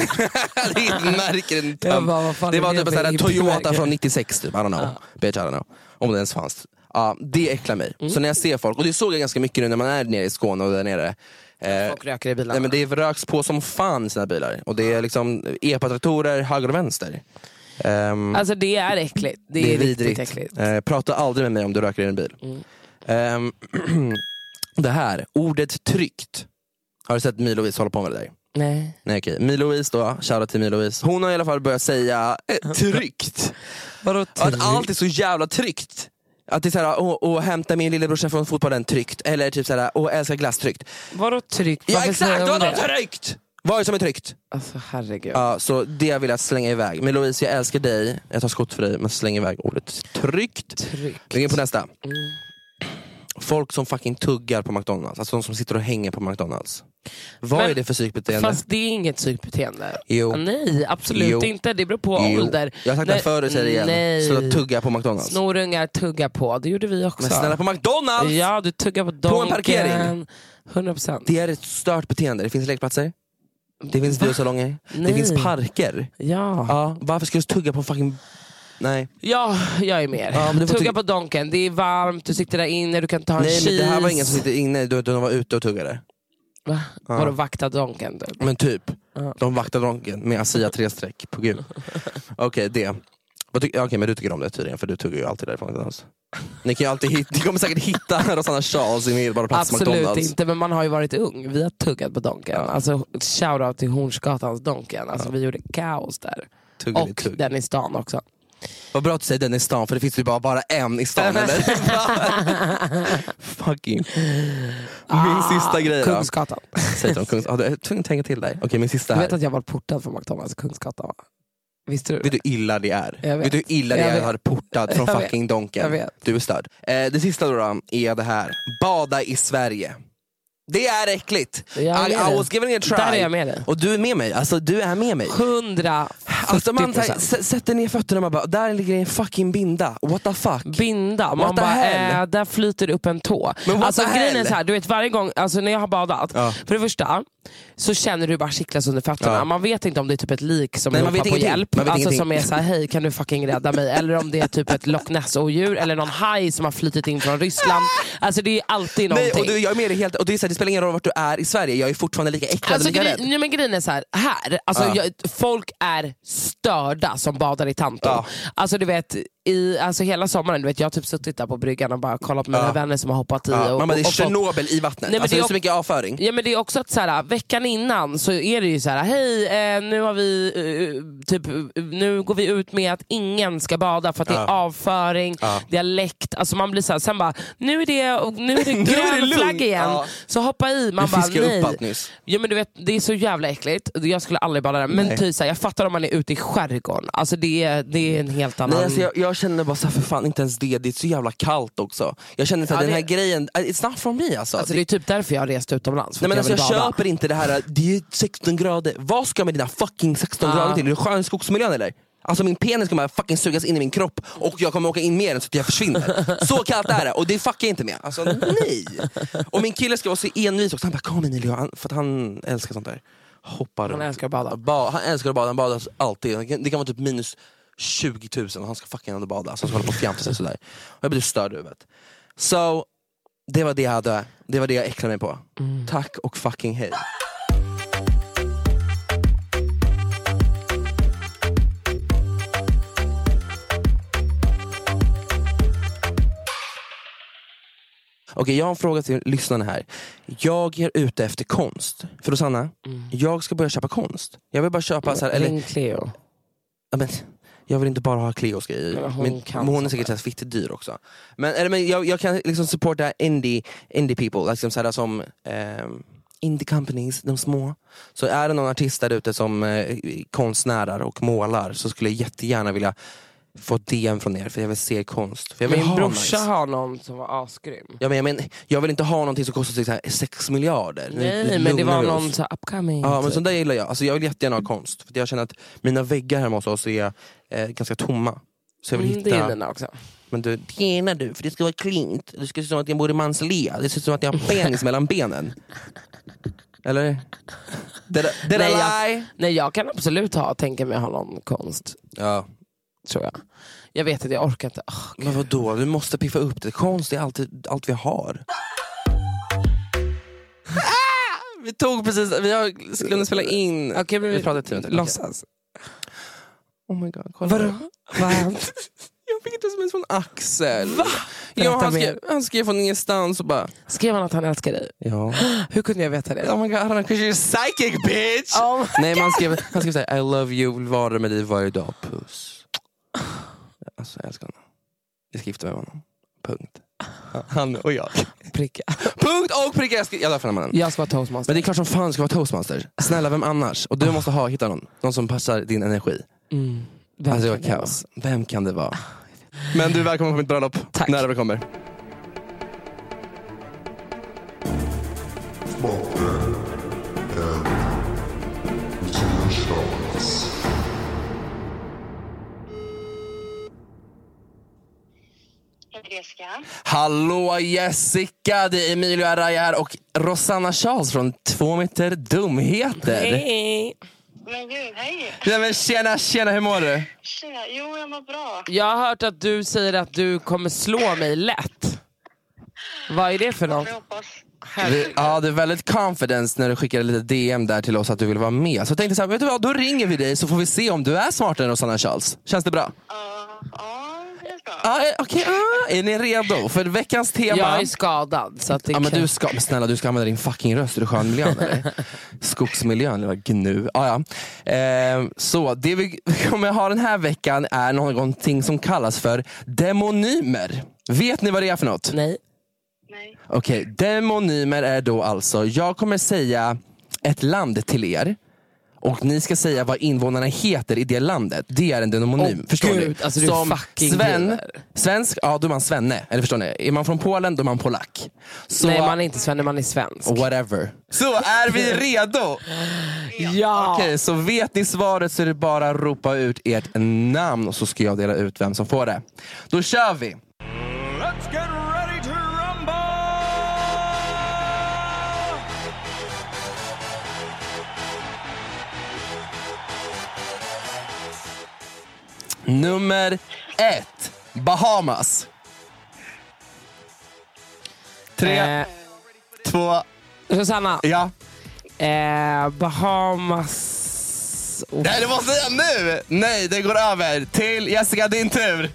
Det är ett märke, en
bara,
det var typ en, en Toyota från nittiosex typ, I don't know. Uh. Bitch, I don't know. Om det ens fanns. Ja, uh, det äcklar mig. Mm. Så när jag ser folk, och det såg jag ganska mycket nu när man är nere i Skåne och där nere.
Eh, folk röker i bilarna.
Nej, men det röks på som fan i sina bilar. Och det är liksom E-patraktorer höger och vänster. Um,
alltså det är äckligt. Det, det är, är riktigt äckligt.
Uh, prata aldrig med mig om du röker i en bil. Mm. Um, det här, ordet tryckt. Har du sett Milo-Louise hålla på med det där?
Nej.
Nej, okej. Milo-Louise då, shoutout till Milo-Louise. Hon har i alla fall börjat säga eh, tryckt.
Vadå tryckt?
Att allt är så jävla tryckt. Att det är såhär, och, och hämta min lillebrorsa från fotbollen tryckt. Eller typ såhär, och älskar glass tryckt.
Vadå tryckt?
Ja, exakt, vadå tryckt? Vad är det som är tryckt?
Alltså herregud.
Ja, så det vill jag slänga iväg. Men Louise, jag älskar dig. Jag tar skott för dig, men släng iväg ordet tryckt.
Tryckt.
Vi går på nästa.
Mm.
Folk som fucking tuggar på McDonalds. Alltså de som sitter och hänger på McDonalds. Vad men, är det för psykbeteende?
Fast det är inget psykbeteende.
Jo.
Nej, absolut jo. inte. Det beror på jo. ålder.
Jag har sagt det förr och säger det igen.
Nej.
Så tugga på McDonalds.
Snorungar tugga på. Det gjorde vi också.
Men snälla, på McDonalds?
Ja, du tuggar på donken.
På en parkering.
hundra procent.
Det är ett stört beteende. Det finns lekplatser. Det finns biosalonger. Det finns parker.
Ja.
Ja. Varför ska du tugga på fucking... Nej.
Ja, jag är med. Ja, tugga tugga på donken. Det är varmt, du sitter där inne, du kan ta en
Nej,
cheese.
men det här var ingen som sitter inne, du, du var ute och tuggade.
Va?
Ja.
Var de vakta donken? Typ?
Men typ.
Ja.
De vaktar donken med Asia tre streck på gud. Okej, okay, det. Okej, okay, men du tycker om det tydligen, för du tuggar ju alltid därifrån. Ni kan ju alltid hitta, ni kommer säkert hitta Rosanna Charles i medbara plats
Absolut
McDonalds.
inte, men man har ju varit ung. Vi har tuggat på donken. Ja. Alltså shoutout till Hornsgatans donken. Alltså ja. Vi gjorde kaos där. Tugg och tugg. Den i stan också.
Vad bra att du säger den i stan, för det finns ju bara, bara en i stan. Eller? Fucking.
Ah,
min sista grej då.
Kungsgatan.
Säg till dem, Kungs... ah, du är tvungen att tänka till dig. Okej, okay, min sista här.
Du vet att jag var portad från McDonalds Kungsgatan, va? Visste du?
Vet du hur illa det är?
Jag vet.
Vet du hur illa det
jag
är att ha portad från
jag
fucking
vet.
donken?
Jag vet.
Du är störd. Eh, det sista då, då är det här. Bada i Sverige. Det är äckligt. I, I was giving it a try.
Där är jag med dig.
Och du är med mig. Alltså du är med mig.
hundra
Alltså man tar, sätter ner fötterna och man bara, där ligger en fucking binda. What the fuck?
Binda. Man bara, äh, där flyter upp en tå.
Men
alltså grejen är så här, du vet varje gång, alltså när jag har badat, ja. För det första så känner du bara kittlas under fötterna. Ja. Man vet inte om det är typ ett lik som ropar på hjälp. Alltså ingenting. Som är så här, hej kan du fucking rädda mig? Eller om det är typ ett Loch Ness-odjur eller någon haj som har flyttit in från Ryssland. Alltså det är alltid någonting.
Nej, och du, jag är med dig helt, och det, är så här, det spelar ingen roll vart du är i Sverige. Jag är fortfarande lika äcklad
alltså,
och lika
grej,
rädd.
Nej, men grejen är så här, här alltså, ja. jag, folk är störda som badar i Tanto. Ja. Alltså du vet, i, alltså hela sommaren, du vet, jag har typ suttit där på bryggan och bara kollat på mina ja. vänner som har hoppat i.
Ja.
Och,
Mamma, det är
och, och
Tjernobyl i vattnet. Nej, alltså, det är så mycket avföring.
Ja, men det är också att så här, veckan innan så är det ju så här, hej, eh, nu har vi eh, typ, nu går vi ut med att ingen ska bada för att ja. det är avföring, ja. det är läckt. Alltså man blir så här, sen bara, nu är det, nu är det grön flagg igen. Ja. Så hoppa i, man bara, nej. Ja, men du vet, det är så jävla äckligt. Jag skulle aldrig bada där. Men typ, så här, jag fattar om man är ute i skärgården. Alltså det är, det är en helt annan...
Nej, alltså, jag, jag känner bara så här, för fan inte ens det. Det är så jävla kallt också. Jag känner att ja, den här det... grejen, it's not from me alltså.
Alltså det är typ därför jag har rest utomlands.
Nej, men
jag
alltså, jag köper inte det här, det är sexton grader. Vad ska jag med dina fucking sexton ah. grader till? Är det skön skogsmiljön eller? Alltså min penis kommer fucking sugas in i min kropp och jag kommer åka in mer än så att jag försvinner. Så kallt är det, och det fuckar jag inte med. Alltså nej. Och min kille ska vara så envis också. Han bara, kom in han, för att han älskar sånt där. Hoppar
Han älskar att bada.
ba, Han älskar att bada, han badar alltid. Det kan vara typ minus tjugo tusen och han ska fucking ändå bada. Så han ska hålla på och fjanta sig sådär. Och jag blir störd i huvudet. Så det var det jag hade. Det var det jag äcklade mig på. Mm. Tack och fucking hej. Okej, jag har en fråga till lyssnarna här. Jag är ute efter konst. För Rosanna, mm. jag ska börja köpa konst. Jag vill bara köpa så här, eller
Ring Cleo.
Ja, men jag vill inte bara ha Cleos grejer. Men hon, men, men hon är säkert så här fitt dyr också. Men eller men jag, jag kan liksom supporta indie indie people, liksom så här som eh, indie companies, de små. Så är det någon artist där ute som eh, konstnärar och målar, så skulle jag jättegärna vilja få D M från er, för jag vill se konst. För jag vill
Min
ha
brorsa
nice.
har någon som var asgrym.
Ja, men jag, men, jag vill inte ha någonting som kostar så här sex miljarder.
Nej, nu, men det var någon så upcoming.
Ja, men sånt där gillar jag. Alltså, jag vill jättegärna ha konst. För jag känner att mina väggar hemma hos oss är eh, ganska tomma. Så jag vill
mm,
hitta...
Det är den också.
Men du, det gillar du, för det ska vara klint. Det ska se som att jag bor i Manslea. Det ser ut som att jag har penis mellan benen. Eller? Did I, did
nej,
I
jag, nej, jag kan absolut ha, tänka mig ha någon konst.
Ja.
Tror jag. Jag vet att jag orkar inte. Oh,
men vadå? Du måste piffa upp det. Konst är alltid allt vi har. Ah! Vi tog precis, vi har, skulle spela in.
Okej, okay, men vi,
vi pratade tio minuter.
Låtsas.
Oh my god, kolla.
Vadå? Vad hänt?
Jag fick inte som en sån Axel.
Va?
Ja, han, skrev, han skrev från ingenstans och bara...
Skrev han att han älskar dig?
Ja.
Hur kunde jag veta det?
Oh my god, han är kanske psychic bitch!
Oh
nej, man skrev, han skrev såhär, I love you, vill vara med dig varje dag, puss. Alltså jag älskar honom. Jag ska gifta mig med honom. Punkt. Han och jag.
Pricka.
Punkt och pricka. Jag ska, jag därför mannen.
Jag ska vara toastmaster.
Men det är klart som fan ska vara toastmaster. Snälla, vem annars? Och du måste ha, hitta någon. Någon som passar din energi.
Mm. Vem,
alltså,
kan det
kaos. Vem kan det vara? Men du är välkommen på mitt bröllop.
Tack.
När det kommer.
Jessica.
Hallå Jessica, det är Emilio Araya här och Rosanna Charles från Två meter dumheter.
Hej.
Men gud, hej.
Ja, men tjena, tjena, hur mår du?
Tjena, jo jag mår bra.
Jag har hört att du säger att du kommer slå mig lätt. Vad är det för något?
Jag hoppas.
Vi, ja, det är väldigt confidence när du skickar lite D M där till oss att du vill vara med. Så jag tänkte så här, vet du vad, då ringer vi dig så får vi se om du är smartare än Rosanna Charles. Känns det bra?
Ja, ja, det är bra.
Ja, okej. Okay, uh, är ni redo för veckans tema?
Jag är skadad. Så att det
ja, men
kan...
du ska, men snälla, du ska använda din fucking röst. Är du skön miljön eller? Skogsmiljön, eller gnu. Ah, ja. eh, så det vi kommer ha den här veckan är någonting som kallas för demonymer. Vet ni vad det är för något?
Nej.
Nej.
Okej, okay, demonymer är då alltså, jag kommer säga ett land till er. Och ni ska säga vad invånarna heter i det landet. Det är en demonym,
oh,
förstår
Gud,
ni?
alltså du
som
fucking
Sven, svensk, ja då är man svenne. Eller förstår ni? Är man från Polen, då är man polack. Så,
nej, man är inte svenne, man är svensk.
Whatever. Så är vi redo?
Ja.
Okej, okay, så vet ni svaret så är det bara att ropa ut ert namn. Och så ska jag dela ut vem som får det. Då kör vi.
Let's get ready to rumble!
Nummer ett. Bahamas. Tre,
eh,
två...
Rosanna.
Ja.
Eh, Bahamas... Oh.
Nej, du måste säga nu! Nej, det går över till Jessica, din tur.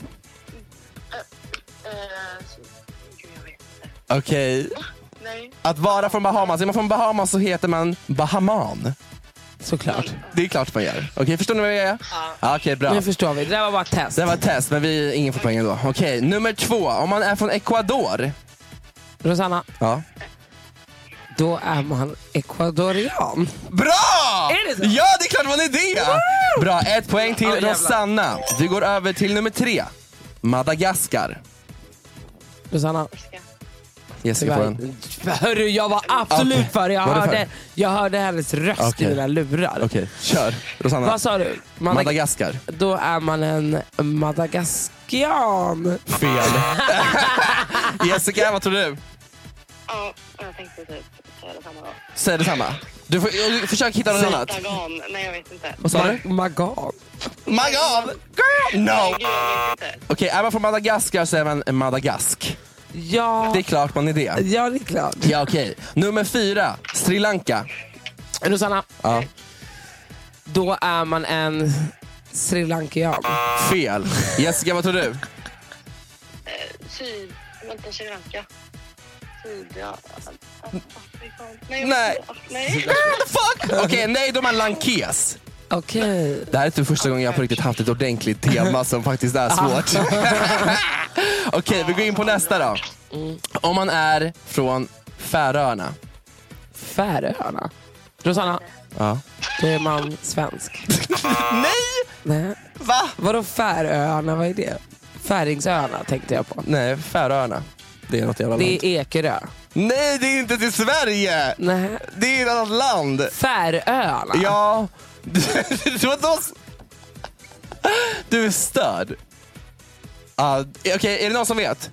Okej. Okay. Att vara från Bahamas. Är man från Bahamas så heter man Bahaman.
Såklart.
Det är klart man gör. Okej, okay, förstår ni vad vi är? Ja. Okej, okay, bra.
Nu förstår vi. Det var bara ett test.
Det var ett test, men vi ingen får poäng då. Okej, okay, nummer två. Om man är från Ecuador.
Rosanna.
Ja.
Då är man ecuadorian.
Bra!
Är det så?
Ja, det är klart man är det. Woo! Bra, ett poäng till oh, Rosanna. Vi går över till nummer tre. Madagaskar.
Rosanna.
Jessica får den.
Hörru, jag var absolut okay. för. Jag,
var
hörde,
för?
jag hörde hennes röst okay. i mina lurar.
Okej, okay. Kör. Rosanna.
Vad sa du? Madag-
Madagaskar.
Då är man en madagaskian.
Fel. Jessica, vad tror du?
Ja, jag tänkte typ säga detsamma då.
Säg detsamma. Du får du, försök hitta något annat.
Magan. Nej, jag vet inte.
Vad sa du?
Magan.
Magan? Girl! No!
Okej,
okay, är man från Madagaskar så är man en madagask.
Ja.
Det är klart man är det.
Ja, det är klart.
Ja, okej. Okay. Nummer fyra. Sri Lanka.
Rosanna.
Ja.
Då är man en Sri Lankian.
Fel. Jessica, vad tror du?
Eh, syd. Vänta, Sri Lanka. Syd, ja. Nej.
Nej.
Nej.
What the fuck? Okej, okay, nej, de är lankes.
Okej. Okay.
Det här är inte första gången jag på riktigt haft ett ordentligt tema som faktiskt är svårt. Okej, okay, vi går in på nästa då. Mm. Om man är från Färöarna.
Färöarna? Rosanna?
Ja.
Då är man svensk.
Nej!
Nej.
Va?
Vadå Färöarna? Vad är det? Färingsöarna tänkte jag på.
Nej, Färöarna. Det är något jävla
land.
Det
är Ekerö.
Nej, det är inte till Sverige.
Nej.
Det är ett annat land.
Färöarna?
Ja. Du är störd. Uh, Okej, okay, är det någon som vet?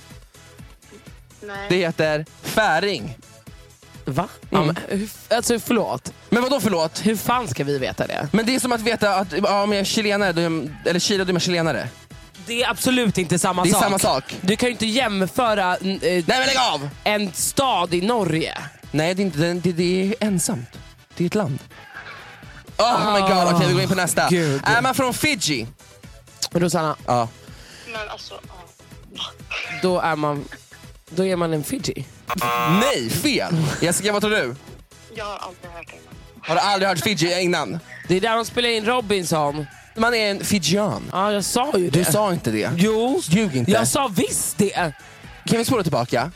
Nej.
Det heter färing.
Va?
Mm.
Ja, men, alltså förlåt.
Men vadå förlåt?
Hur fan ska vi veta det?
Men det är som att veta att ja, om jag är chilenare, då är, eller Chile, då är man chilenare.
Det är absolut inte samma
det är
sak.
samma sak.
Du kan ju inte jämföra eh,
Nej, men lägg av!
En stad i Norge.
Nej, det är, inte, det, det är ensamt. Det är ett land. Oh my god, okej okay, vi går in på nästa.
Gud.
Är man från Fiji?
Rosanna?
Ja.
Men alltså, ja.
Då är man Då är man en Fiji.
Nej, fel. Jessica, vad tror du?
Jag har aldrig hört det innan.
Har du aldrig hört Fiji innan?
Det är där de spelar in Robinson.
Man är en Fijian.
Ja, jag sa ju det.
Du sa inte det.
Jo,
ljug inte.
Jag sa visst det.
Kan vi spåra tillbaka?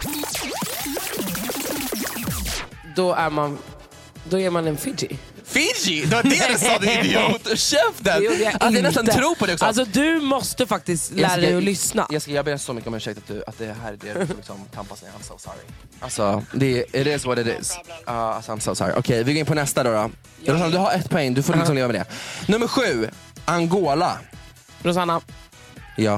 Då är man Då är man en Fiji.
Fiji? Det var det du sa, du idiot. Käften.
Jag,
alltså, jag nästan tror på det också.
Alltså du måste faktiskt lära
ska,
dig att lyssna.
Jag, ska, jag ber så mycket om ursäkt att, du, att det här är det du får liksom tampas med. I'm so sorry. Alltså, det, it is what it is. Uh, alltså, I'm so sorry. Okej, okay, vi går in på nästa då. då. Ja. Rosanna, du har ett poäng. Du får uh-huh. liksom leva med det. Nummer sju. Angola.
Rosanna.
Ja.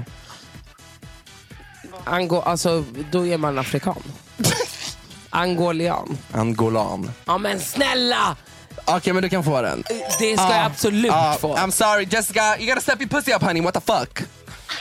Ango, alltså, då är man afrikan. Angolian.
Angolan.
Ja, men snälla!
Okej, okay, men du kan få den.
Det ska uh, jag absolut uh, få.
I'm sorry, Jessica. You gotta step your pussy up, honey. What the fuck?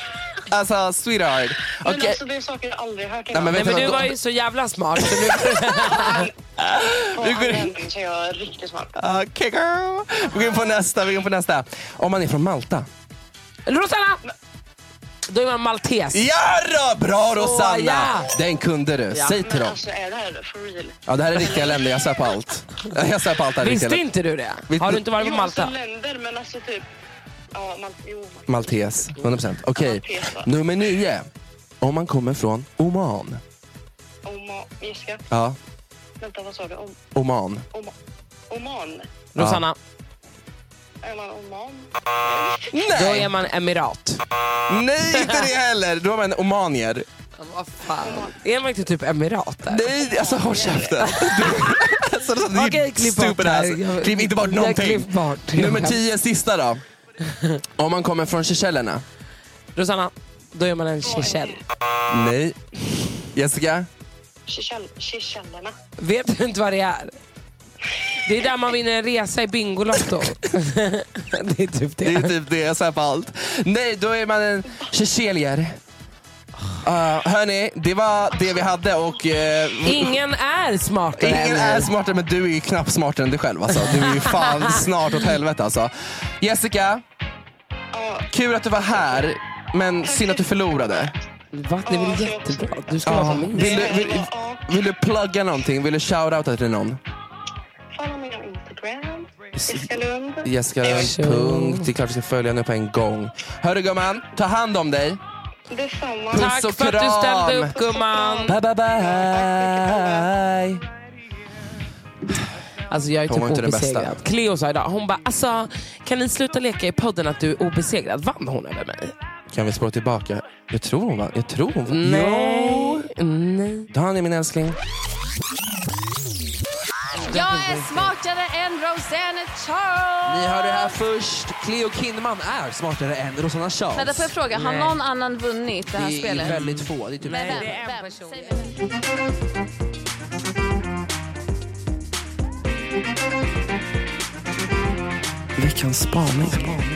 Alltså, sweetheart.
Men
Okay.
alltså det är saker jag aldrig hört
Nej, men,
Nej, men du
då...
var ju så jävla smart. Så nu...
På användning så är jag riktigt smart.
Okej, okay, girl. Vi går in på nästa, vi går in på nästa. Om man är från Malta.
Rosanna! Då är man maltes.
Ja då, bra Rosanna!
ja.
Den kunde du,
Ja.
säg till
Men
dem.
alltså är det här for real?
Ja, det här är riktiga länder, jag svär på allt. Jag svär på allt här.
Visste
riktiga...
inte du det?
Vet
Har
du-
du inte varit på
Jo,
Malta?
alltså länder, men alltså typ... Ja, Mal- jo, Mal-
Maltes, hundra procent. Okej,
Maltes, va?
nummer nio. Om man kommer från Oman.
Oma... Jessica?
Ja,
Vänta, vad sa du? Om...
Oman.
Oma... Oman?
Rosanna,
Är man Oman?
då är man emirat.
Nej, inte det heller. Då är man omanier.
Vad fan? Är man inte typ emirat där?
Nej, alltså håll käften. Du- alltså, det är
Okej, klipp bort
stupid
det här.
ass.
Jag-
Klipp inte bort
jag
någonting.
klipp bort.
Nummer tio, sista då. Om man kommer från Seychellerna.
Rosanna, då är man en Seychell.
Nej. Jessica?
Seychellerna.
Vet du inte vad det är? Det är där man vinner en resa i Bingolotto. Det är typ det.
Det är typ det, jag säger på allt. Nej, då är man en Seychellier. Uh, hörni, det var det vi hade och... Uh,
Ingen är smartare
Ingen
än
är
mig.
smartare, men du är ju knappt smartare än dig själv alltså. Du är ju fan snart åt helvete alltså. Jessica, kul att du var här, men synd att du förlorade.
Va? Det är väl jättebra. Du ska
Ja.
vara med.
Vill du, vill, vill du plugga någonting? Vill du shout-outa till någon?
Follow me on Instagram. Jessica Lund.
Jessica Lund, punkt. Det är klart vi ska följa nu på en gång. Hörru gumman, ta hand om dig.
Detsamma.
Puss
Tack
och
för att du
kram.
ställde upp, gumman.
Bye, bye, bye.
Alltså jag är
Hon var
typ
inte den bästa.
obesegrad. Cleo sa idag, hon bara, alltså kan ni sluta leka i podden att du är obesegrad? Vann hon över mig?
Kan vi spåra tillbaka? Jag tror hon var. Jag tror hon var.
Nej.
Jo.
Nej.
Ta hand om min älskling.
Jag är smartare än Rosanna Charles.
Ni hörde det här först. Cleo Kinnaman är smartare än Rosanna Charles.
Men därför jag fråga, har
Nej.
någon annan vunnit det här
Det är
spelet?
väldigt få. Det är typ
Men vem?
det är en
vem?
person.
Säg vem.
Veckans spaning.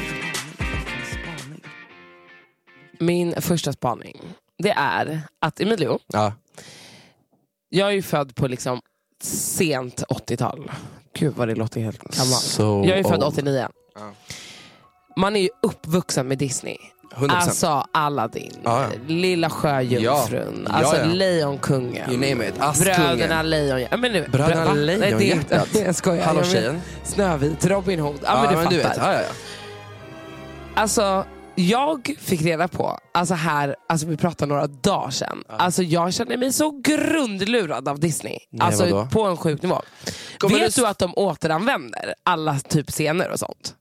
Min första spaning, det är att Emilio,
Ja.
jag är ju född på liksom sent åttiotal. Gud vad det låter helt gammalt.
So
Jag är född
old.
åttionio.
Ja.
Man är ju uppvuxen med Disney.
hundra procent.
Alltså Aladdin,
Ja, ja.
Lilla Sjöjungfrun,
Ja.
alltså
Ja, ja.
Lejonkungen,
You name it. Askkungen.
Bröderna Lejon. Ja, men nu,
Bröderna
va?
Lejonhjärtat.
Nej, det är inte- Jag skojar.
Hallå,
Jag men-
tjejen.
Snövit, Robin Hood. Ja,
Ja,
men du
men du vet.
fattar.
Ja, ja, ja.
Alltså, jag fick reda på, alltså här, alltså vi pratade några dagar sedan. Alltså jag känner mig så grundlurad av Disney.
Nej,
alltså
vadå?
på en sjuk nivå.
Kommer
Vet
du-
du att de återanvänder alla typ scener och sånt?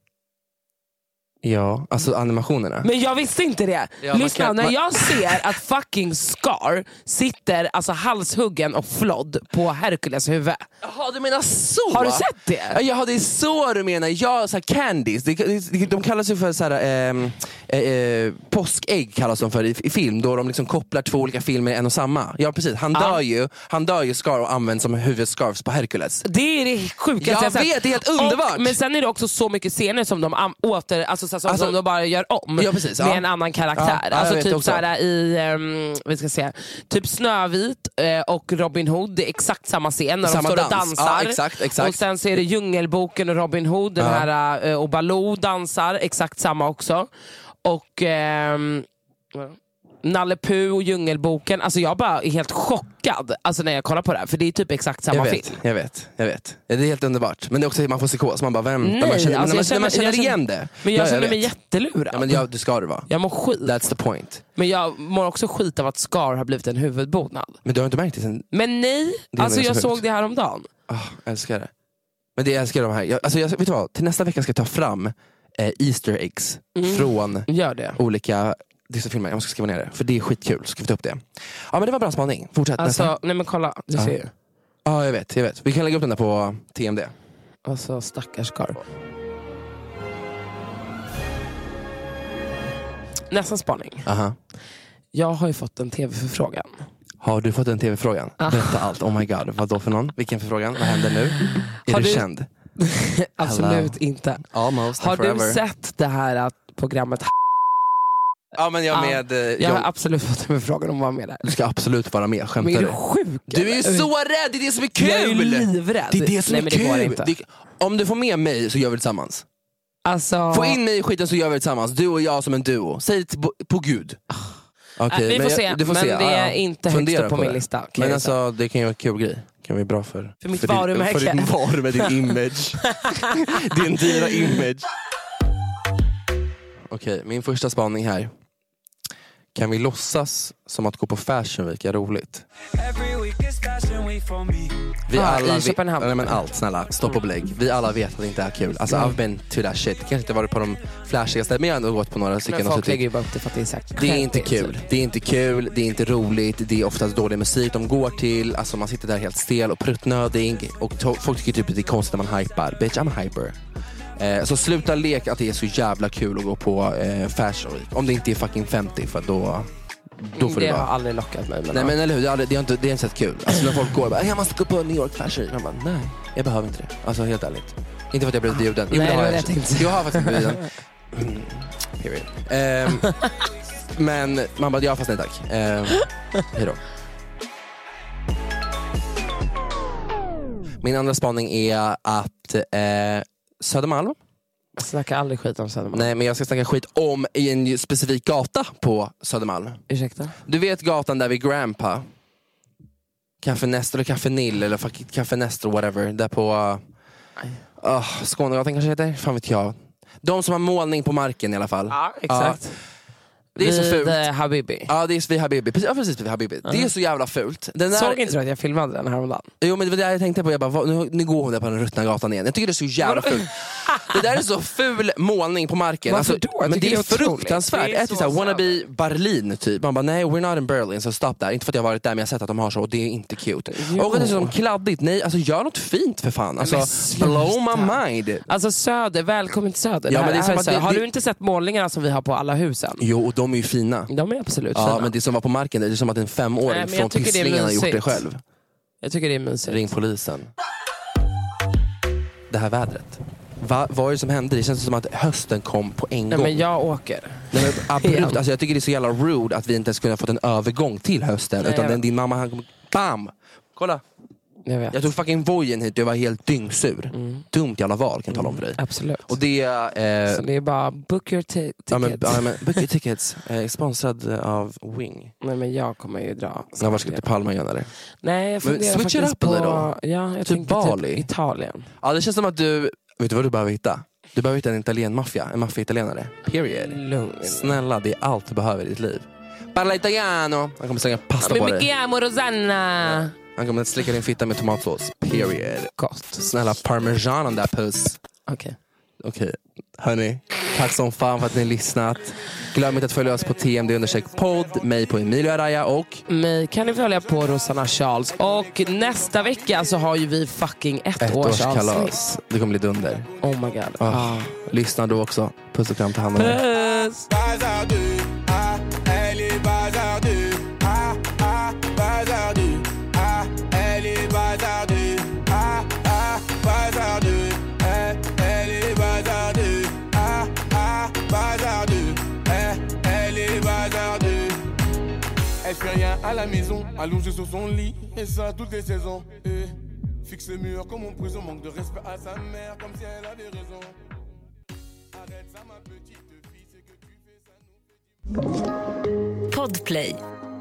Ja, alltså animationerna.
Men jag visste inte det.
Ja, man
Lyssna,
kan-
när
man-
jag ser att fucking Scar sitter alltså halshuggen och flodd på Hercules huvud.
Jaha, du menar så?
Har du sett det?
Ja, ja, det är så du menar. Ja, så här candies. De, de, de kallas ju för så här, ehm, eh, eh, påskägg kallas de för i, i film. Då de liksom kopplar två olika filmer i en och samma. Ja, precis. Han
Ja.
dör ju. Han dör ju Scar och används som huvudscarves på Hercules.
Det är det sjukaste
Jag
jag sett.
vet, det är helt underbart.
Och, men sen är det också så mycket scener som de am- åter, alltså, så, som,
Alltså-
som de bara gör om
Ja, precis,
med
ja.
en annan karaktär.
Ja, ja, jag
alltså
vet
typ
också.
såhär i, um, vi ska se, typ Snövit eh, och Robin Hood, det är exakt samma scen när
Samma
de står och
dans.
dansar.
Ja, exakt, exakt.
Och sen så är det Djungelboken och Robin Hood, den
Ja.
här eh, och Baloo dansar, exakt samma också. Och ehm, Nalle Puh och Djungelboken, alltså jag bara är helt chockad alltså när jag kollar på det här, för det är typ exakt samma
Jag
film.
vet, jag vet, jag vet. Ja, det är helt underbart. Men det är också man får psykos. Man bara, vem?
Nej,
man känner,
alltså
när man,
jag känner-
när man känner
jag känner-
igen det.
Men jag
Ja,
känner mig
vet.
jättelurad.
Ja, men ja, det ska det vara.
Jag mår skit.
That's the point.
Men jag mår också skit av att Scar har blivit en huvudbonad.
Men du har inte märkt det sen...
Men nej,
Det är
alltså
nog så
jag
sjukt.
såg det här om dagen.
Oh, jag älskar det. Men det jag älskar de här. Jag, alltså jag, vet du vad? Till nästa vecka ska jag ta fram eh, Easter eggs
Mm.
från
Gör det.
olika Disney-filmer. Jag måste skriva ner det. För det är skitkul. Ska vi ta upp det? Ja, men det var bra spaning. Fortsätt. nästa.
Alltså, nej men kolla, du
Ja.
ser ju.
Ja, jag vet, jag vet. Vi kan lägga upp den där på T M D.
Alltså stackars Scar. Nästa spaning.
Aha.
Jag har ju fått en tv-förfrågan.
Har du fått en tv-frågan?
Ah.
Berätta allt. Oh my god. Vad då för någon? Vilken förfrågan? Vad händer nu? Är
Har
du
du-
känd?
Absolut inte.
Almost
Har
forever.
du sett det här att programmet
Ja, men jag med...
Ja, jag, jag har absolut fått en fråga om att vara med där.
Du ska absolut vara med, skämtar
men är
du?
du sjuk?
Du är ju så rädd, det är det som är kul!
Jag är livrädd.
Det är det som
Nej,
är
men det går
kul!
inte.
Det, om du får med mig så gör vi det tillsammans.
Alltså...
Få in mig i skiten så gör vi det tillsammans. Du och jag som en duo. Säg det på, på Gud. Okay,
äh, vi får
men
se,
jag, du får
men
se.
det är
ja,
inte högst upp på, på min lista.
Men alltså, det kan ju vara en kul grej. Det kan vara bra för,
för mitt
för
varumärke.
Din, för din varumärke, din image. Din dyra image. Okej, okay, min första spaning här. Kan vi låtsas som att gå på Fashion Week är roligt? Vi
ah,
alla
i Köpenhamn.
Nej, men allt, snälla, stopp och belägg. Vi alla vet att det inte är kul. Alltså, mm. I've been to that shit. Kanske inte varit på de flashigaste, men jag har ändå gått på några stycken.
Men folk lägger ju bara upp det för att det är sagt.
Det är inte kul. Det är inte kul, det är inte roligt. Det är oftast dålig musik de går till. Alltså man sitter där helt stel och pruttnödig. Och to- folk tycker typ att det är konstigt när man hypar. Bitch, I'm a hyper. Eh, så sluta leka att det är så jävla kul att gå på eh, Fashion Week. Om det inte är fucking femtio, för då... Då får
det
det
har
vara.
aldrig lockat mig. Men
nej, men eller hur, det är, aldrig, det är inte, det är inte så kul. Alltså när folk går och bara, jag måste gå på New York Fashion Week. Man bara, nej, jag behöver inte det. Alltså helt ärligt. Inte för att jag blev bjuden. Jo,
nej,
det har jag,
jag, tänkte.
jag har faktiskt bjuden. Mm, period. Um, men man bara, ja fast nej tack. Um, hejdå. Min andra spaning är att eh, Södermalm.
Jag snackar aldrig skit om Södermalm.
Nej, men jag ska snacka skit om i en specifik gata på Södermalm.
Ursäkta?
Du vet gatan där vid Grandpa. Café Nestor eller Café Nill eller Café Nestor, whatever. Där på uh, uh, Skånegatan kanske heter. Fan vet jag. De som har målning på marken i alla fall.
Ja, exakt.
Uh, det är så fult.
Vid Habibi.
Ja, det är vid Habibi. Precis, ja, precis vid Habibi. Uh-huh. Det är så jävla fult. Den där...
Såg inte du att jag filmade den häromdagen?
Jo, men det var det jag tänkte på. Jag bara, nu, nu går hon där på den ruttna gatan igen. Jag tycker det är så jävla fult. Det där är så ful målning på marken.
Varför
alltså,
då?
Men det är,
är
fruktansvärt. Det är,
det är
såhär, wannabe Berlin typ. Man bara, nej, we're not in Berlin, så stopp där. Inte för att jag har varit där, men jag har sett att de har så. Och det är inte cute. Jo. Och det är så kladdigt. Nej, alltså gör något fint för fan. Alltså, blow my mind.
Alltså Söder, välkommen till Söder.
Ja,
här,
men det är som att det,
har
det...
du inte sett målningarna som vi har på alla husen?
Jo, och de är ju fina.
De är absolut
ja,
fina.
Men det som var på marken, det är som att en femåring nej, från Pysslingen har gjort det själv.
Jag tycker det är mysigt.
Ring polisen. Det här vädret. Va, vad är det som hände? Det känns som att hösten kom på en
nej,
gång.
Men jag åker.
Nej, men abrupt. Alltså, jag tycker det är så jävla rude att vi inte ens kunde ha fått en övergång till hösten. Nej, utan den, din mamma, han kom, bam! Kolla.
Jag, vet.
jag tog fucking vojen hit och jag var helt dyngsur. Mm. Dumt jävla val kan jag tala om för dig.
Mm, absolut.
Och det, eh,
så det är bara book your t- tickets.
Ja, men, ja, men, book your tickets. Eh, sponsrad av Wing.
Nej, men jag kommer ju dra.
Ja, var ska du till Palma igen eller?
Nej, jag funderar
switch
faktiskt
it up
på...
då.
Ja, jag
typ Bali.
Typ Italien.
Ja, det känns som att du... Vet du vad du behöver hitta? Du behöver hitta en italienmaffia. En maffia-italienare. Period.
Lugn.
Snälla, det är allt du behöver i ditt liv. Parla italiano. Han kommer slänga pasta
ja,
på dig.
Mi chiamo Rosanna.
Ja. Han kommer att slicka din fitta med tomatsås. Period.
Gott.
Snälla, parmesan on that puss.
Okej. Okay.
Okej. Okay. Hörni, tack som fan för att ni har lyssnat. Glöm inte att följa oss på T M D undersök podd, mig på Emilio Araya och
mig kan ni följa på Rosanna Charles. Och nästa vecka så har ju vi fucking ett,
ett
års
kalas. Det kommer bli dunder.
Oh my god.
Oh, ah. Lyssna då också. Puss och kram till handen.
Puss.
Elle fait rien à la maison, allongée sur son lit, et ça toutes les saisons. Et fixe le mur comme en prison, manque de respect à sa mère, comme si elle avait raison. Arrête ça ma petite fille, c'est que tu fais ça nous fait...
Podplay.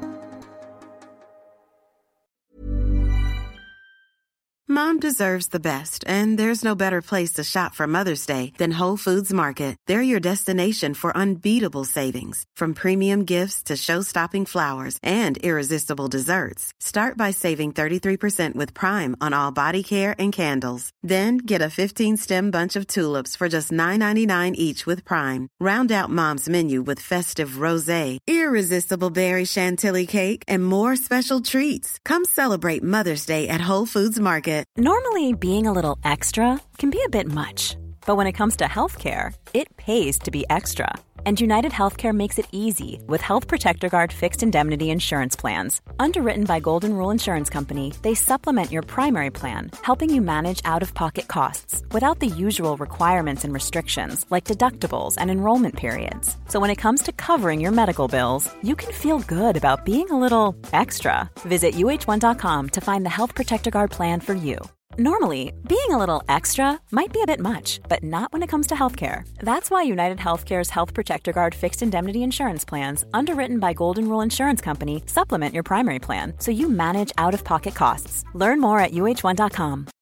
Mom deserves the best, and there's no better place to shop for Mother's Day than Whole Foods Market. They're your destination for unbeatable savings, from premium gifts to show-stopping flowers and irresistible desserts. Start by saving thirty-three percent with Prime on all body care and candles. Then get a fifteen-stem bunch of tulips for just nine ninety-nine each with Prime. Round out Mom's menu with festive rosé, irresistible berry chantilly cake, and more special treats. Come celebrate Mother's Day at Whole Foods Market.
Normally, being a little extra can be a bit much, But when it comes to healthcare, it pays to be extra. And United Healthcare makes it easy with Health Protector Guard fixed indemnity insurance plans. Underwritten by Golden Rule Insurance Company, they supplement your primary plan, helping you manage out-of-pocket costs without the usual requirements and restrictions like deductibles and enrollment periods. So when it comes to covering your medical bills, you can feel good about being a little extra. Visit U H one dot com to find the Health Protector Guard plan for you. Normally, being a little extra might be a bit much, but not when it comes to healthcare. That's why United Healthcare's Health Protector Guard fixed indemnity insurance plans, underwritten by Golden Rule Insurance Company, supplement your primary plan so you manage out-of-pocket costs. Learn more at U H one dot com.